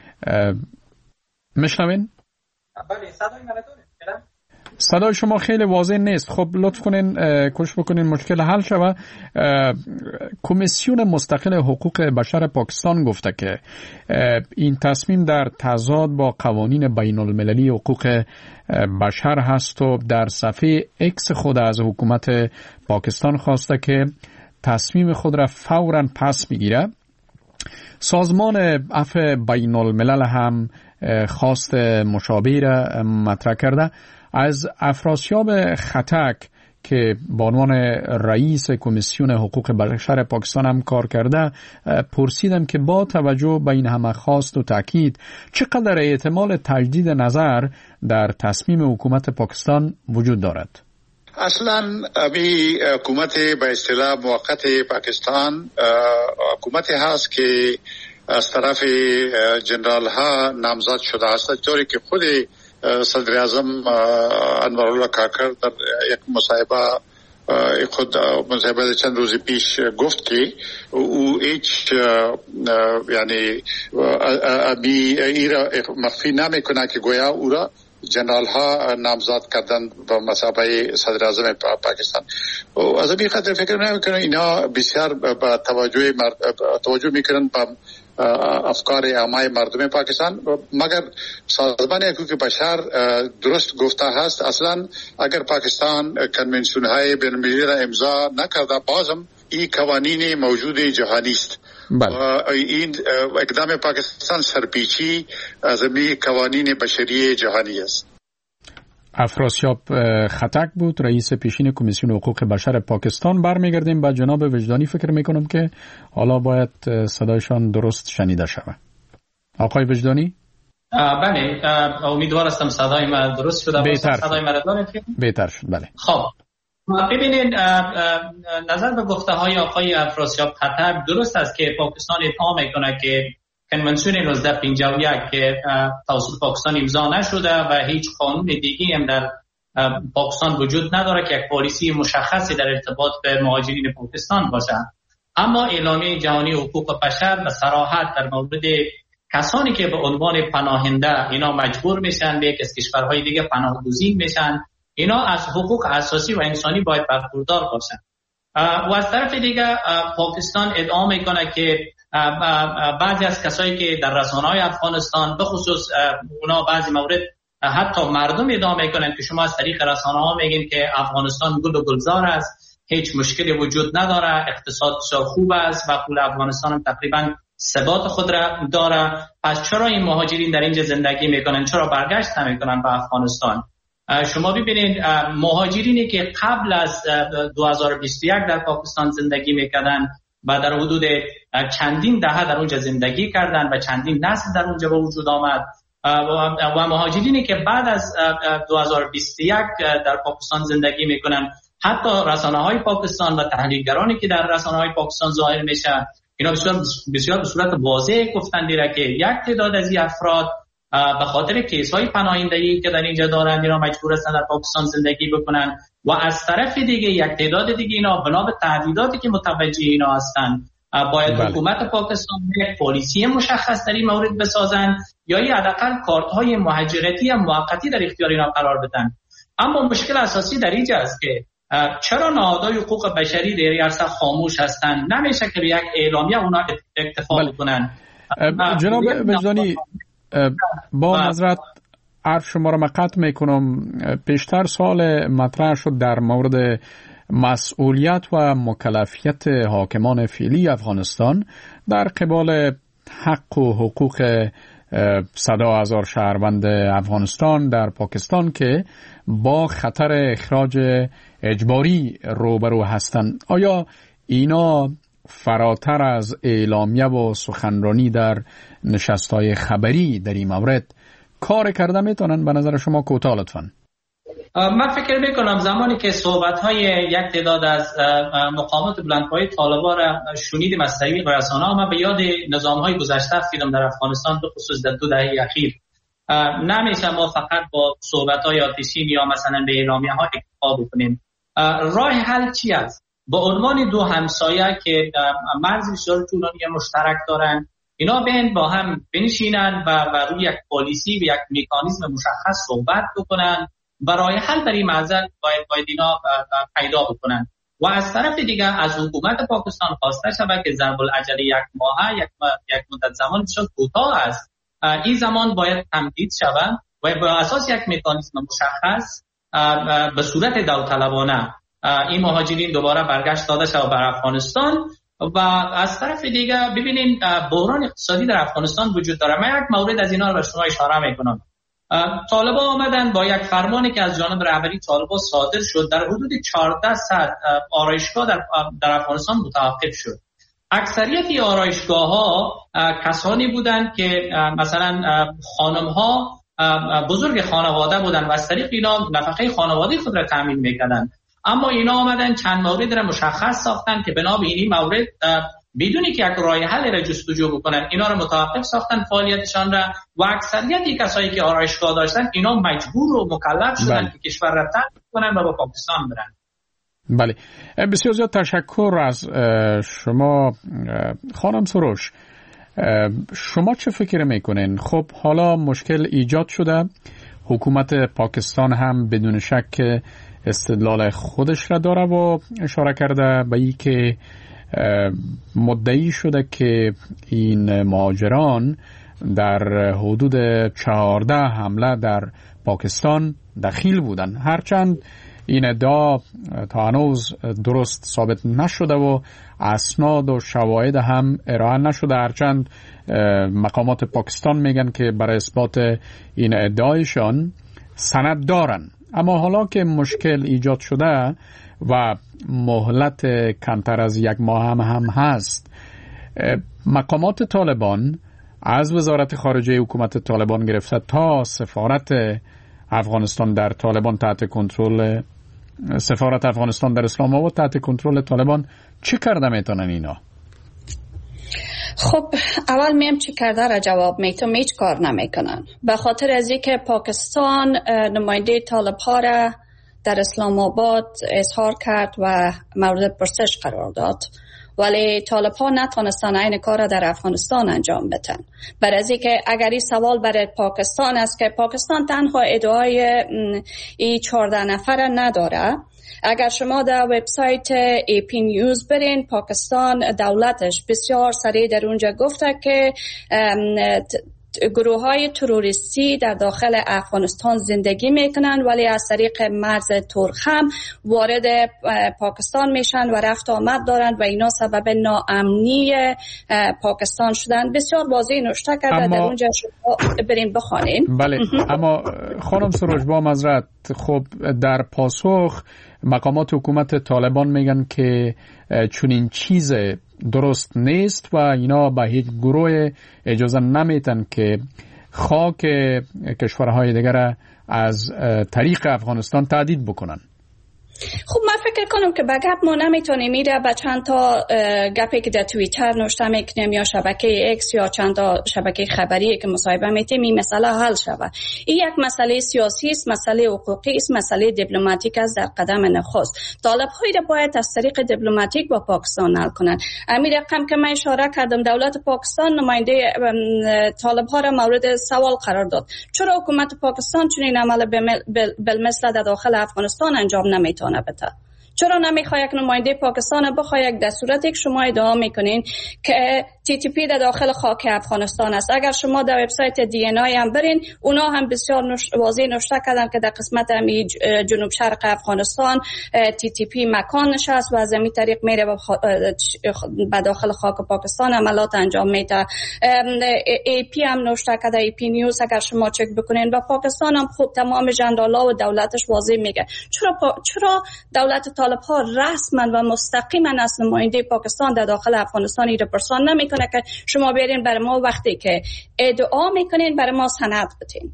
میشنوین؟ بله صدای من دارید. صدای شما خیلی واضح نیست. خب لطف کنین کوشش بکنین مشکل حل شود. کمیسیون مستقل حقوق بشر پاکستان گفته که این تصمیم در تضاد با قوانین بین المللی حقوق بشر هست و در صفحه اکس خود از حکومت پاکستان خواسته که تصمیم خود را فوراً پس بگیره. سازمان عفو بین الملل هم خواست مشابه را مطرح کرده. از افراسیاب خطک که به عنوان رئیس کمیسیون حقوق بشر پاکستان هم کار کرده پرسیدم که با توجه به این همه خواست و تاکید چقدر احتمال تجدید نظر در تصمیم حکومت پاکستان وجود دارد؟ اصلا ابھی حکومت به اصطلاح موقت پاکستان حکومتی هست که از طرف جنرال ها نامزد شده است، طوری که خود صدر اعظم انوارالله کاکر در یک مصاحبه چند روز پیش گفت که او هیچ یعنی ابھی ایرا مخفی نمیکنه که گویا او را جنرال ها نامزد کردن به مثابه صدر اعظم پاکستان. از این خاطر فکر نمیکنم اینا بسیار با توجه میکنن به افکار عامه مردم پاکستان، مگر سازمان حقوق بشر درست گفته هست اصلا اگر پاکستان کنونسیون های بین المللی را امضا نکرده بازم این قوانین موجود جهانی است. این اقدام پاکستان سرپیچی از این قوانین بشری جهانی است. افراسیاب خطک بود رئیس پیشین کمیسیون حقوق بشر پاکستان. برمیگردیم به جناب وجدانی. فکر میکنم که حالا باید صدایشان درست شنیده شود. آقای وجدانی؟ بله امیدوار هستم صدای من درست شده. صدای من دارید؟ بهتر شد. بله. خب ببینید نظر به گفته های آقای افراسیاب خطک درست است که پاکستان ادعا میکنه که کنونسیون 1951 که توسط پاکستان امضا نشده و هیچ قانون دیگه‌ای هم در پاکستان وجود نداره که یک پالیسی مشخصی در ارتباط به مهاجرین پاکستان باشه. اما اعلامیه جهانی حقوق بشر به صراحت در مورد کسانی که به عنوان پناهنده اینا مجبور میشن به یک از کشورهای دیگه پناهگزین میشن، اینا از حقوق اساسی و انسانی باید برخوردار باشن. و از طرف دیگه پاکستان ادعا میکنه که بعضی از کسایی که در رسانه‌های افغانستان به خصوص اونا بعضی مورد حتی مردم ادعا میکنن که شما از طریق رسانه‌ها میگین که افغانستان گل و گلزار است، هیچ مشکلی وجود نداره، اقتصاد بسیار خوب است و پول افغانستان هم تقریبا ثبات خود را داره. پس چرا این مهاجرین در اینجا زندگی میکنن؟ چرا برگشت نمیکنن به افغانستان؟ شما ببینید مهاجرینی که قبل از 2021 در پاکستان زندگی میکردن و در حدود چندین دهه در اونجا زندگی کردن و چندین نسل در اونجا به وجود آمد و مهاجرینی که بعد از 2021 در پاکستان زندگی میکنن، حتی رسانه‌های پاکستان و تحلیلگرانی که در رسانه‌های پاکستان ظاهر میشن، اینا بسیار به صورت واضح گفتن دیره که یک تعداد از این افراد به خاطر کیس‌های پناهندگی که در اینجا دارن اینا مجبور هستن در پاکستان زندگی بکنن و از طرف دیگه یک تعداد دیگه اینا بنا به تهدیداتی که متوجه اینا هستن باید حکومت پاکستان یک پالیسی مشخص در این مورد بسازن یا حداقل کارت‌های مهاجرتی موقتی در اختیار اینا قرار بدن. اما مشکل اساسی در اینجا است که چرا نهادهای حقوق بشری در این عرصه خاموش هستن؟ نمیشه که یک اعلامیه اونا اکتفا بکنن. جناب وجدانی با حضرت عرض شما را قطع میکنم. پیشتر سوال مطرح شد در مورد مسئولیت و مکلفیت حاکمان فعلی افغانستان در قبال حق و حقوق 100,000 شهروند افغانستان در پاکستان که با خطر اخراج اجباری روبرو هستند. آیا اینا فراتر از اعلامیه و سخنرانی در نشست‌های خبری در این مورد کار کرده میتونن؟ به نظر شما کوتاه لطفاً. من فکر میکنم زمانی که صحبت‌های یک تعداد از مقامات بلندپایه طالبان را شنیدیم از طریق رسانه‌ها، من به یاد نظام‌های گذشته افتادم در افغانستان، به خصوص در 2 دهه اخیر نمیشه ما فقط با صحبت‌های آتشین یا مثلا به اعلامیه‌ها اکتفا بکنیم. راه حل چی است؟ با عنوان دو همسایه که مرز بسیار طولانی مشترک دارن، اینا با هم بنشینن و روی یک پالیسی و یک مکانیزم مشخص صحبت بکنن و راه حل برای معضل باید اینا پیدا بکنن. و از طرف دیگه از حکومت پاکستان خواسته شود که ضرب العجله یک ماه یک مدت زمان بسیار کوتاه است، این زمان باید تمدید شود و بر اساس یک مکانیزم مشخص به صورت داوطلبانه این مهاجرین دوباره برگشت داده شود بر افغانستان. و از طرف دیگه ببینین بحران اقتصادی در افغانستان وجود داره. من یک مورد از اینا رو به شما اشاره میکنم. طالبان آمدن با یک فرمانی که از جانب رهبری طالبان صادر شد، در حدود 1400 آرایشگاه در افغانستان متوقف شد. اکثریت آرایشگاه‌ها کسانی بودند که مثلا خانم‌ها بزرگ خانواده بودند و از طریق اینا نفقه خانواده خود را تامین می‌کردند. اما اینا آمدن چند مورد را مشخص ساختن که بنا به این مورد بدونی که یک راه حل را جستجو بکنن، اینا را متوقف ساختن فعالیتشان را و اکثریت کسایی که آرایشگاه داشتن اینا مجبور و مکلف شدن که کشور را ترک کنن و به پاکستان برن. بله، بسیار زیاد تشکر از شما خانم سروش. شما چه فکر میکنین؟ خب حالا مشکل ایجاد شده، حکومت پاکستان هم بدون شک استدلال خودش را داره و اشاره کرده به این که مدعی شده که این مهاجران در حدود 14 حمله در پاکستان دخیل بودند. هرچند این ادعا تا هنوز درست ثابت نشده و اسناد و شواهد هم ارائه نشده، هرچند مقامات پاکستان میگن که برای اثبات این ادعایشان سند دارن. اما حالا که مشکل ایجاد شده و مهلت کمتر از یک ماه هم هست، مقامات طالبان از وزارت خارجه حکومت طالبان گرفته تا سفارت افغانستان در طالبان تحت کنترل سفارت افغانستان در اسلام آباد تحت کنترل طالبان چی کرده میتونن اینا؟ خب اول میم چی کرده را جواب میتونم، هیچ کار نمیکنن، به خاطر از اینکه پاکستان نماینده طالب ها را در اسلام آباد اظهار کرد و مورد پرسش قرار داد، ولی طالب ها نتونستن این کار را در افغانستان انجام بدن. برای از اینکه اگر این سوال برای پاکستان است که پاکستان تنها ادعای این 14 نفر نداره، اگر شما در وبسایت AP News برین، پاکستان دولتش بسیار سریع در اونجا گفته که گروه های تروریستی در داخل افغانستان زندگی میکنن ولی از طریق مرز ترک هم وارد پاکستان میشن و رفت آمد دارن و اینا سبب ناامنی پاکستان شدن. بسیار واضح نوشته کرده در اونجا، شما برین بخوانین. بله، اما خانم سروش با معذرت، خب در پاسخ مقامات حکومت طالبان میگن که چنین چیز درست نیست و اینا به هیچ گروه اجازه نمیتن که خاک کشورهای دیگر از طریق افغانستان تهدید بکنن. خب من فکر کنم که به گپ ما نمیتونیم میره به چند تا گپی که در توییتر نوشته میکنیم یا شبکه ایکس یا چند تا شبکه خبری که مصاحبه میتیم این مسئله حل شود. این یک مسئله سیاسی است، مسئله حقوقی است، مسئله دیپلماتیک است در قدم نخست. طالب هایی را باید از طریق دیپلماتیک با پاکستان حل کنند. امیر رقم که من اشاره کردم، دولت پاکستان نماینده طالب ها را مورد سوال قرار داد. چرا حکومت پاکستان چنین عمل بالمثل در داخل افغانستان انجام نمیتونه بده؟ چرا نمیخواد یک نماینده پاکستان بخواد یک در صورتی که شما ادعا میکنین که TTP در داخل خاک افغانستان است؟ اگر شما در وبسایت DNI هم برین، اونا هم بسیار واضح نوشته کردن که در قسمت جنوب شرق افغانستان TTP مکان نشست و از این طریق میره به داخل خاک پاکستان عملات انجام میده. AP هم نوشته کرده، AP News اگر شما چک بکنین و پاکستان هم خوب تمام ژنرال‌ها و دولتش واضح میگه. چرا دولت طالب ها رسما و مستقیما از نماینده پاکستان در داخل افغانستان رپرسان نمیکنه که شما برین برای ما وقتی که ادعا میکنین برای ما سند بدین؟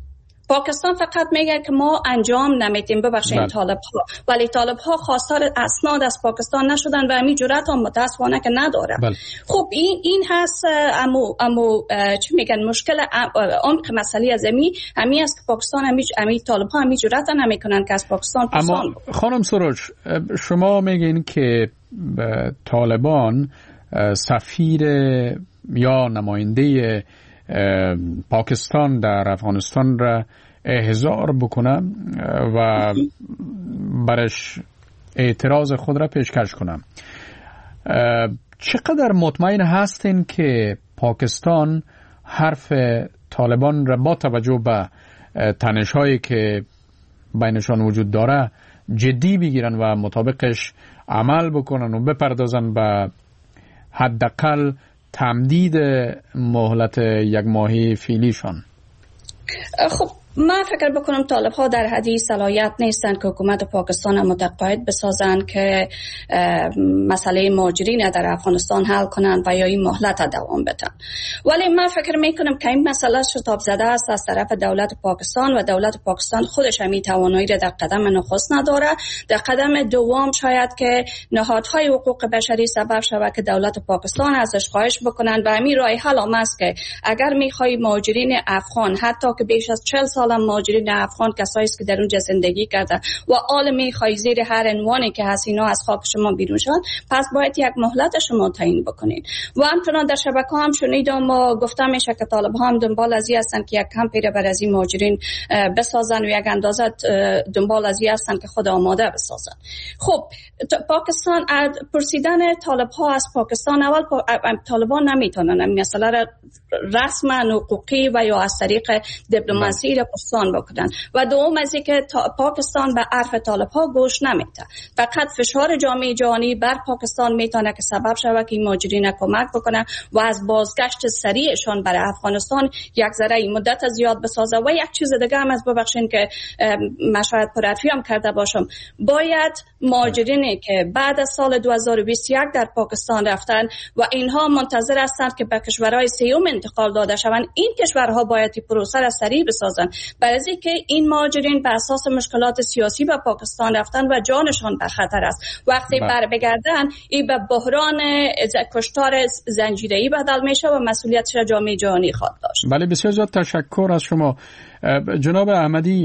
پاکستان فقط میگه که ما انجام نمیتیم، ببخشید طالب ها، ولی طالب ها خواستار اسناد از پاکستان نشدن و همین جرأت هم متاسفانه که نداره. خب این هست امو چی میگن مشکل عمق مسئله از امی است که پاکستان امی طالب ها همی جرأت نمیکنن که از پاکستان اما خانم سروش، شما میگین که طالبان سفیر یا نماینده پاکستان در افغانستان را احضار بکنه و برش اعتراض خود را پیشکش کنه. چقدر مطمئن هستین که پاکستان حرف طالبان را با توجه به تنش‌هایی که بینشان وجود داره جدی بگیرن و مطابقش عمل بکنن و بپردازن به حداقل تمدید مهلت یک ماهی فعلیشان؟ خب من فکر بکنم طالب ها در حدی صلاحیت نیستند که حکومت پاکستان متقاعد بسازند که مسئله مهاجرین در افغانستان حل کنند و یا این مهلت دوام بدن. ولی من فکر میکنم که این مسئله شتاب زده است از طرف دولت پاکستان و دولت پاکستان خودش همین توانایی را در قدم نخست نداره. در قدم دوم شاید که نهادهای حقوق بشری سبب شود که دولت پاکستان ازش خواهش بکنند و همین راه حل هم است که اگر میخوای مهاجرین افغان، حتی که بیش از 40 سال مهاجرین افغان کسایی است که در اونجا زندگی کردن و عالمی خواهی زیر هر عنوانی که هست اینا از خاک شما بیرون شدن، پس باید یک مهلت شما تعیین بکنین. و همچنان در شبکه هم شنیدم و گفتم میشه که طالب ها هم دنبال از این هستن که یک کمپی را بر از این مهاجرین بسازن و یک اندازه دنبال از این هستن که خود آماده بسازن. خب پاکستان پرسیدن طالب ها از پاکستان، اول طالبان نمیتونن این مسئله رسما حقوقی و یا از طریق دیپلماسی را پاسخ بکنن و دوم از اینکه پاکستان به حرف طالب ها گوش نمیده. فقط فشار جامعه جهانی بر پاکستان میتونه که سبب شود که این مهاجرین کمک بکنه و از بازگشت سریعشان برای افغانستان یک ذره مدت زیاد بسازه. و یک چیز دیگه هم از ببخشین که من شاید پرحرفی هم کرده باشم، باید مهاجرینی که بعد از سال 2021 در پاکستان رفتن و اینها منتظر هستند که به کشورهای سوم انتقال داده شوند، این کشورها باید پروسه را سریع بسازن، برای اینکه این مهاجرین بر اساس مشکلات سیاسی به پاکستان رفتن و جانشان در خطر است. وقتی بر بگردن این به بحران کشتار زنجیره‌ای بدل میشه و مسئولیتش را جامعه جهانی خواهد داشت. بله، بسیار زیاد تشکر از شما. جناب احمدی،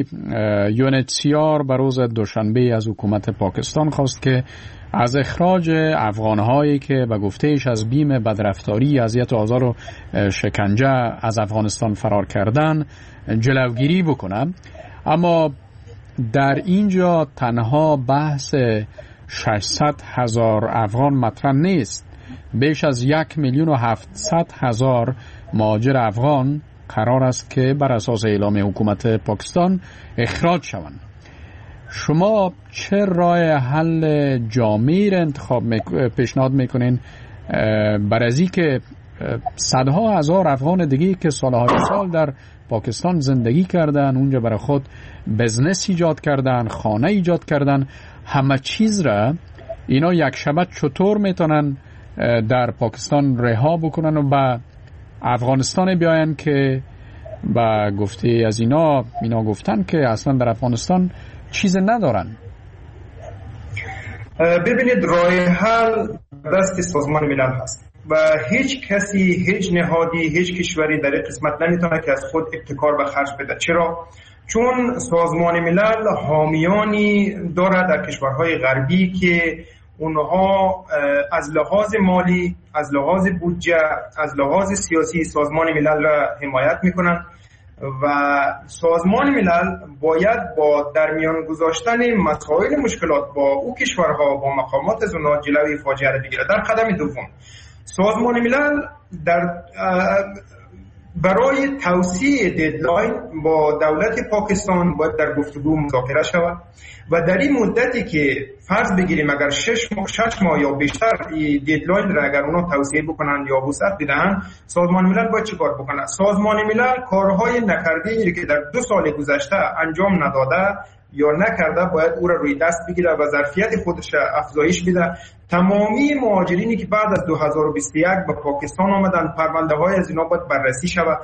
UNHCR بر روز دوشنبه از حکومت پاکستان خواست که از اخراج افغانهایی که به گفتهش از بیم بدرفتاری، اذیت و آزار و شکنجه از افغانستان فرار کردن جلوگیری بکنه. اما در اینجا تنها بحث 600,000 افغان مطرح نیست. بیش از 1,700,000 مهاجر افغان قرار است که بر اساس اعلام حکومت پاکستان اخراج شوند. شما چه راه حل جامعی را پیشنهاد میکنین برای از اینکه صدها هزار افغان دیگه که سالهای سال در پاکستان زندگی کردن، اونجا برای خود بزنس ایجاد کردن، خانه ایجاد کردن، همه چیز را اینا یک شبه چطور میتونن در پاکستان رها بکنن و به افغانستان بیاین که با گفته از اینا گفتن که اصلا در افغانستان چیز ندارن؟ ببینید، راه حل دست سازمان ملل هست و هیچ کسی، هیچ نهادی، هیچ کشوری در این قسمت نمیتونه که از خود ابتکار به خرج بده. چرا؟ چون سازمان ملل حامیانی داره در کشورهای غربی که اونها از لحاظ مالی، از لحاظ بودجه، از لحاظ سیاسی سازمان ملل را حمایت میکنن و سازمان ملل باید با در میان گذاشتن مسائل مشکلات با او کشورها، با مقامات از اونها جلوی فاجعه را بگیره. در قدم دوم، سازمان ملل برای توسیع دیدلاین با دولت پاکستان باید در گفتگو مذاکره شود و در این مدتی که فرض بگیریم اگر 6 ماه یا بیشتر دیدلاین را اگر اونا توسیع بکنن یا وسعت بدهن، سازمان ملل باید چیکار بکنه؟ سازمان ملل کارهای نکرده که در 2 سال گذشته انجام نداده یا نکرده باید او را روی دست بگیره و ظرفیت خودش افزایش بده. تمامی مهاجرینی که بعد از 2021 به پاکستان آمدن، پرونده های از اینا باید بررسی شود.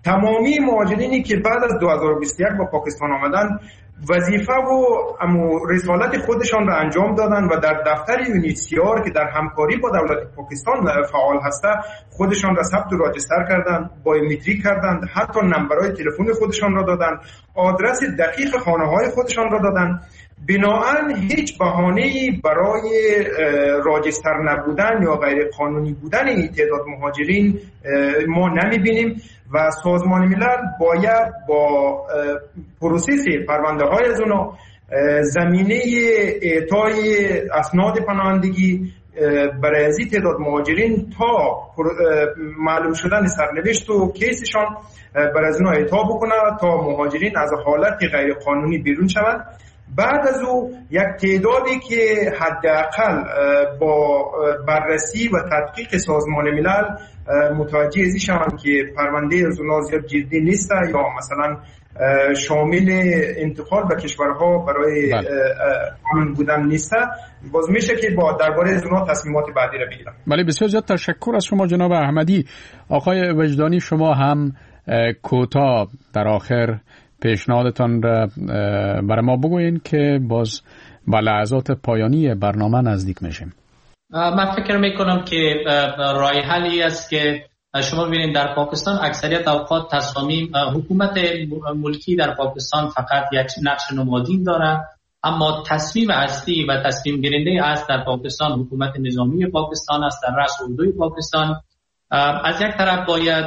تمامی مهاجرینی که بعد از 2021 با پاکستان آمدن وظیفه و رسالت خودشان را انجام دادن و در دفتر UNHCR که در همکاری با دولت پاکستان فعال هسته خودشان را ثبت و راجستر کردند، بایومتریک کردند، حتی نمبرهای تلفن خودشان را دادند، آدرس دقیق خانه‌های خودشان را دادند. بنابراین هیچ بهانه‌ای برای راجستر نبودن یا غیر قانونی بودن این تعداد مهاجرین ما نمی‌بینیم و سازمان ملل باید با پروسس پرونده‌های از اونا زمینه اعطای اسناد پناهندگی برای از این تعداد مهاجرین تا معلوم شدن سرنوشت و کیسشان برای از اونا اعطا بکنه تا مهاجرین از حالت غیر قانونی بیرون شوند. بعد از او یک تعدادی که حداقل با بررسی و تدقیق سازمان ملل متوجه ازی شوند که پرونده از اونا زیاد جدی نیست یا مثلا شامل انتقال به کشورها برای قانون بودن نیست، باز میشه که با درباره از اونا تصمیمات بعدی را بگیرن. بله، بسیار زیاد تشکر از شما جناب احمدی. آقای وجدانی، شما هم کوتاه در آخر پیشنهادتان را برای ما بگوین که باز با لحظات پایانی برنامه نزدیک میشیم. من فکر میکنم که راه حلی است که شما ببینید در پاکستان اکثریت اوقات تصامیم حکومت ملکی در پاکستان فقط یک نقش نمادین داره، اما تصمیم اصلی و تصمیم گیرنده است در پاکستان حکومت نظامی پاکستان است، در رأس اردوی پاکستان. از یک طرف باید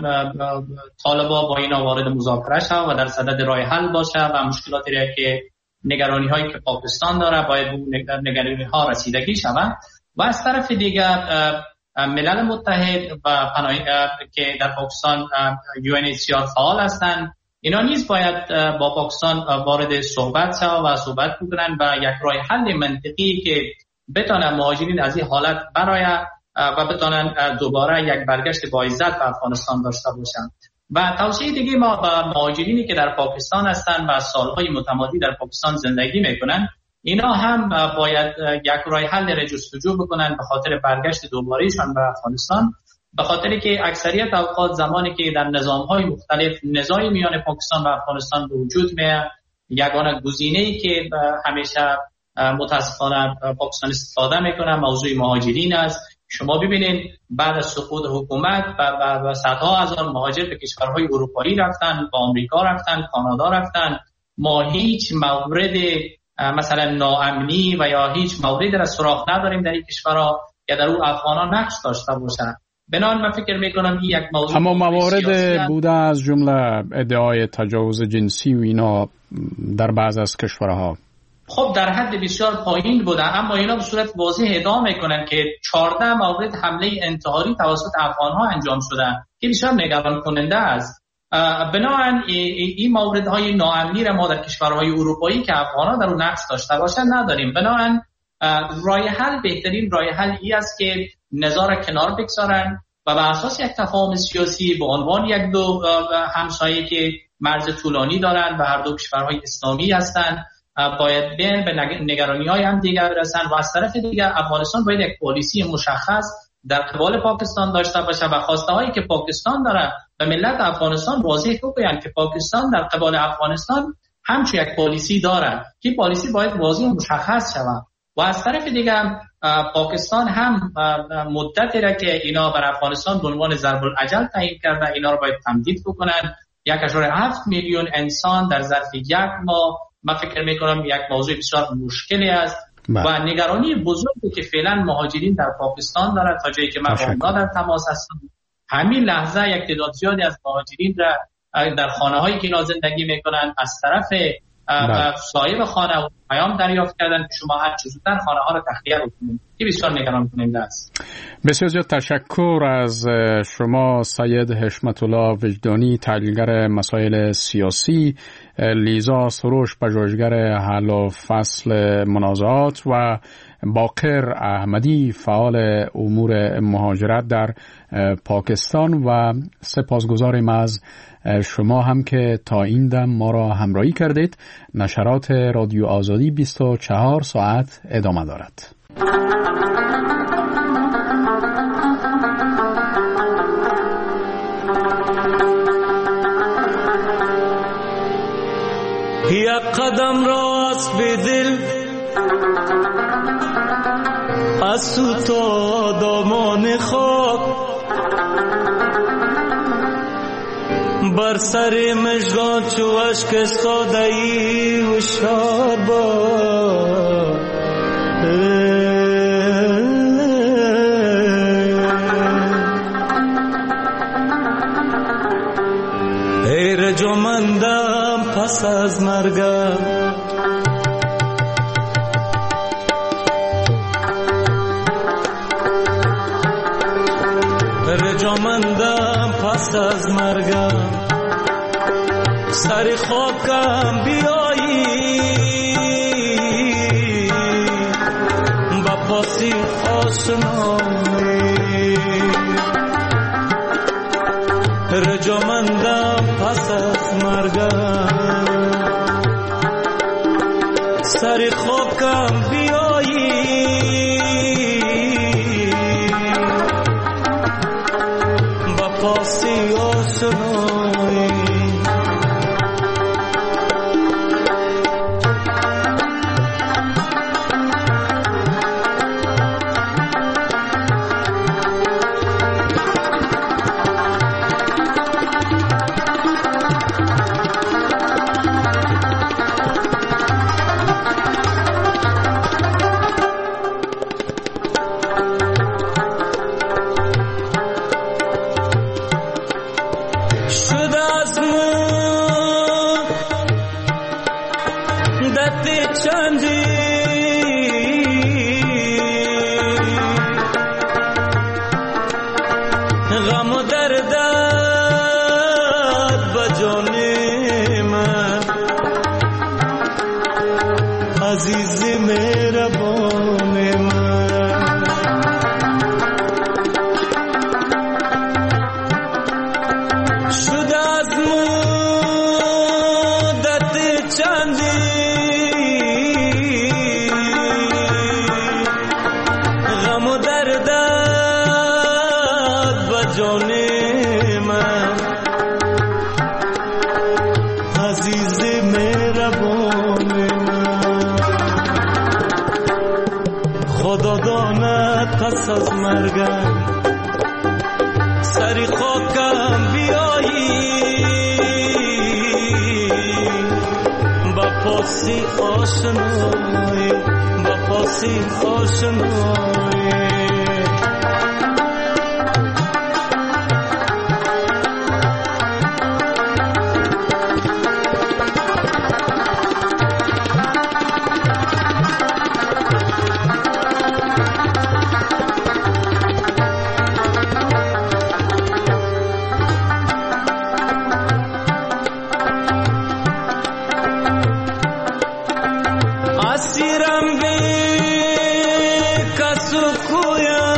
طالبا با اینا وارد مذاکره شود و در صدد راه حل باشه و مشکلاتی را که نگرانی هایی که پاکستان داره باید به نگرانی ها رسیدگی شود. و از طرف دیگر ملل متحد و که در پاکستان UNHCR فعال هستند، اینا نیز باید با پاکستان وارد صحبت شود و صحبت بکنن و یک راه حل منطقی که بتونن مهاجرین از این حالت برآید و بتونن دوباره یک برگشت با عزت به افغانستان داشته باشند. و توصیه دیگه ما به مهاجرینی که در پاکستان هستند و سالهای متمادی در پاکستان زندگی میکنن، اینا هم باید یک راه حل را جستجو بکنن به خاطر برگشت دوبارهشان به افغانستان، به خاطری که اکثریت اوقات زمانی که در نظام‌های مختلف نزاعی میان پاکستان و افغانستان به وجود میاد، یگانه گزینه‌ای که همیشه متاسفانه پاکستان استفاده میکنه موضوع مهاجرین است. شما ببینید بعد از سقوط حکومت و صدها هزار مهاجر به کشورهای اروپایی رفتن، به آمریکا رفتن، کانادا رفتن. ما هیچ مورد مثلا ناامنی و یا هیچ موردی را سراغ نداریم در این کشورها یا در اون افغانان نقش داشته باشند. بنابراین من فکر میکنم این یک موضوع اما موارد بوده از جمله ادعای تجاوز جنسی و اینا در بعض از کشورها خب در حد بسیار پایین بوده، اما اینا به صورت واضح ادعا میکنن که 14 مورد حمله انتحاری توسط افغانها انجام شده که بسیار نگران کننده است. بنابراین این موردهای ناامنی را ما در کشورهای اروپایی که افغانها در اون نقش داشته باشن نداریم. بنابراین راه حل، بهترین راه حل ای است که نزاع را کنار بگذارن و بر اساس یک تفاهم سیاسی به عنوان یک دو همسایه که مرز طولانی دارن و هر دو کشورهای اسلامی هستند باید به نگرانی‌های هم دیگر برسن و از طرف دیگر افغانستان باید یک پالیسی مشخص در قبال پاکستان داشته باشه و خواسته هایی که پاکستان داره به ملت افغانستان واضح بگویند که پاکستان در قبال افغانستان همچون یک پالیسی داره که پالیسی باید واضح و مشخص شود. و از طرف دیگر پاکستان هم مدتی را که اینا بر افغانستان به عنوان ضرب الاجل تعیین کرده اینا رو باید تمدید بکنن. 1.7 میلیون انسان در ظرف یک ماه، من فکر میکنم یک موضوع بسیار مشکلی است و نگرانی بزرگی که فعلا مهاجرین در پاکستان دارد تا جایی که من با اونها در تماس هستم. همین لحظه یک تعداد زیادی از مهاجرین را در خانه‌هایی که اینا زندگی میکنن از طرف صاحب خانه پیام دریافت کردن که شما هر چه زودتر خانه‌ها را تخلیه بکنید. این بسیار نگران کننده است. بسیار زیاد تشکر از شما سید حشمت الله وجدانی، تحلیلگر مسائل سیاسی، لیزا سروش، پژوهشگر حل و فصل منازعات و باقر احمدی، فعال امور مهاجرت در پاکستان و سپاسگزاریم از شما هم که تا این دم ما را همراهی کردید. نشرات رادیو آزادی 24 ساعت ادامه دارد. دارم راست به دل از تو تا دامان خاک بر سر مژگان چو اشک ساده‌ای هوشیار باش ای رجامندم پس از مرگم رجامندم پس از مرگم سر خاکم بیایی با پاسی آشنایی رجامندم پس از مرگم سر خاکم بیایی با پاسی آشنایی غم و دردت بجان من عزیز مهربان من شد از مدت چندی غم و دردت جان من عزیز مهربان من خدا داند پس از مرگم سر خاکم بیایی با پاسی آشنایی با پاسی آشنایی اسیرم به کسو کویا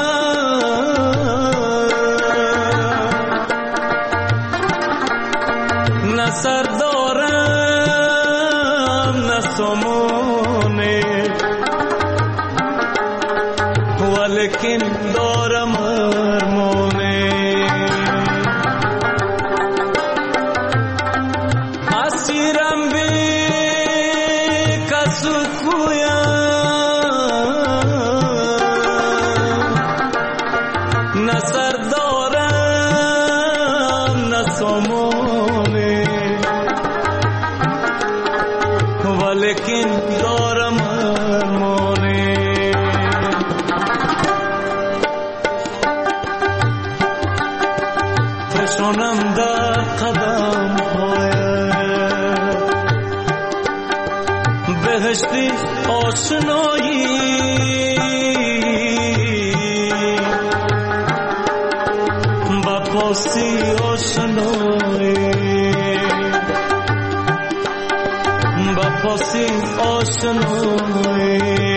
نه سر دارم نه سامانه ولیکن دارم ارمانه اسیرم به نه سر دارم نه سامانه ولیکن دارم ارمانه فشانم در قدم بهشتی آشنایی با پاسی آشنایی با پاسی آشنایی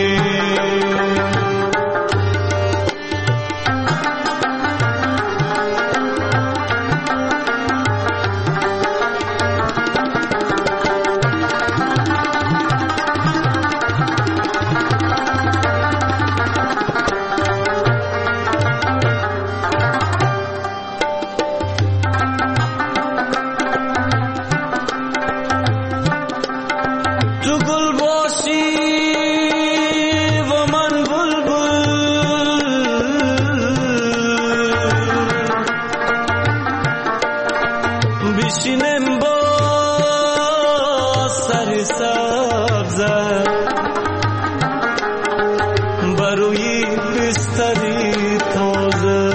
روی بستری تازه.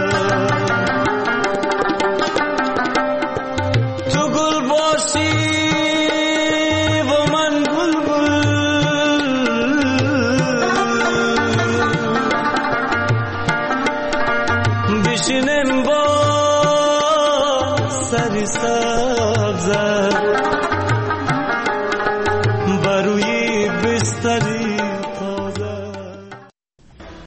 تو گل باشی و من بلبل، بشینیم با سری سر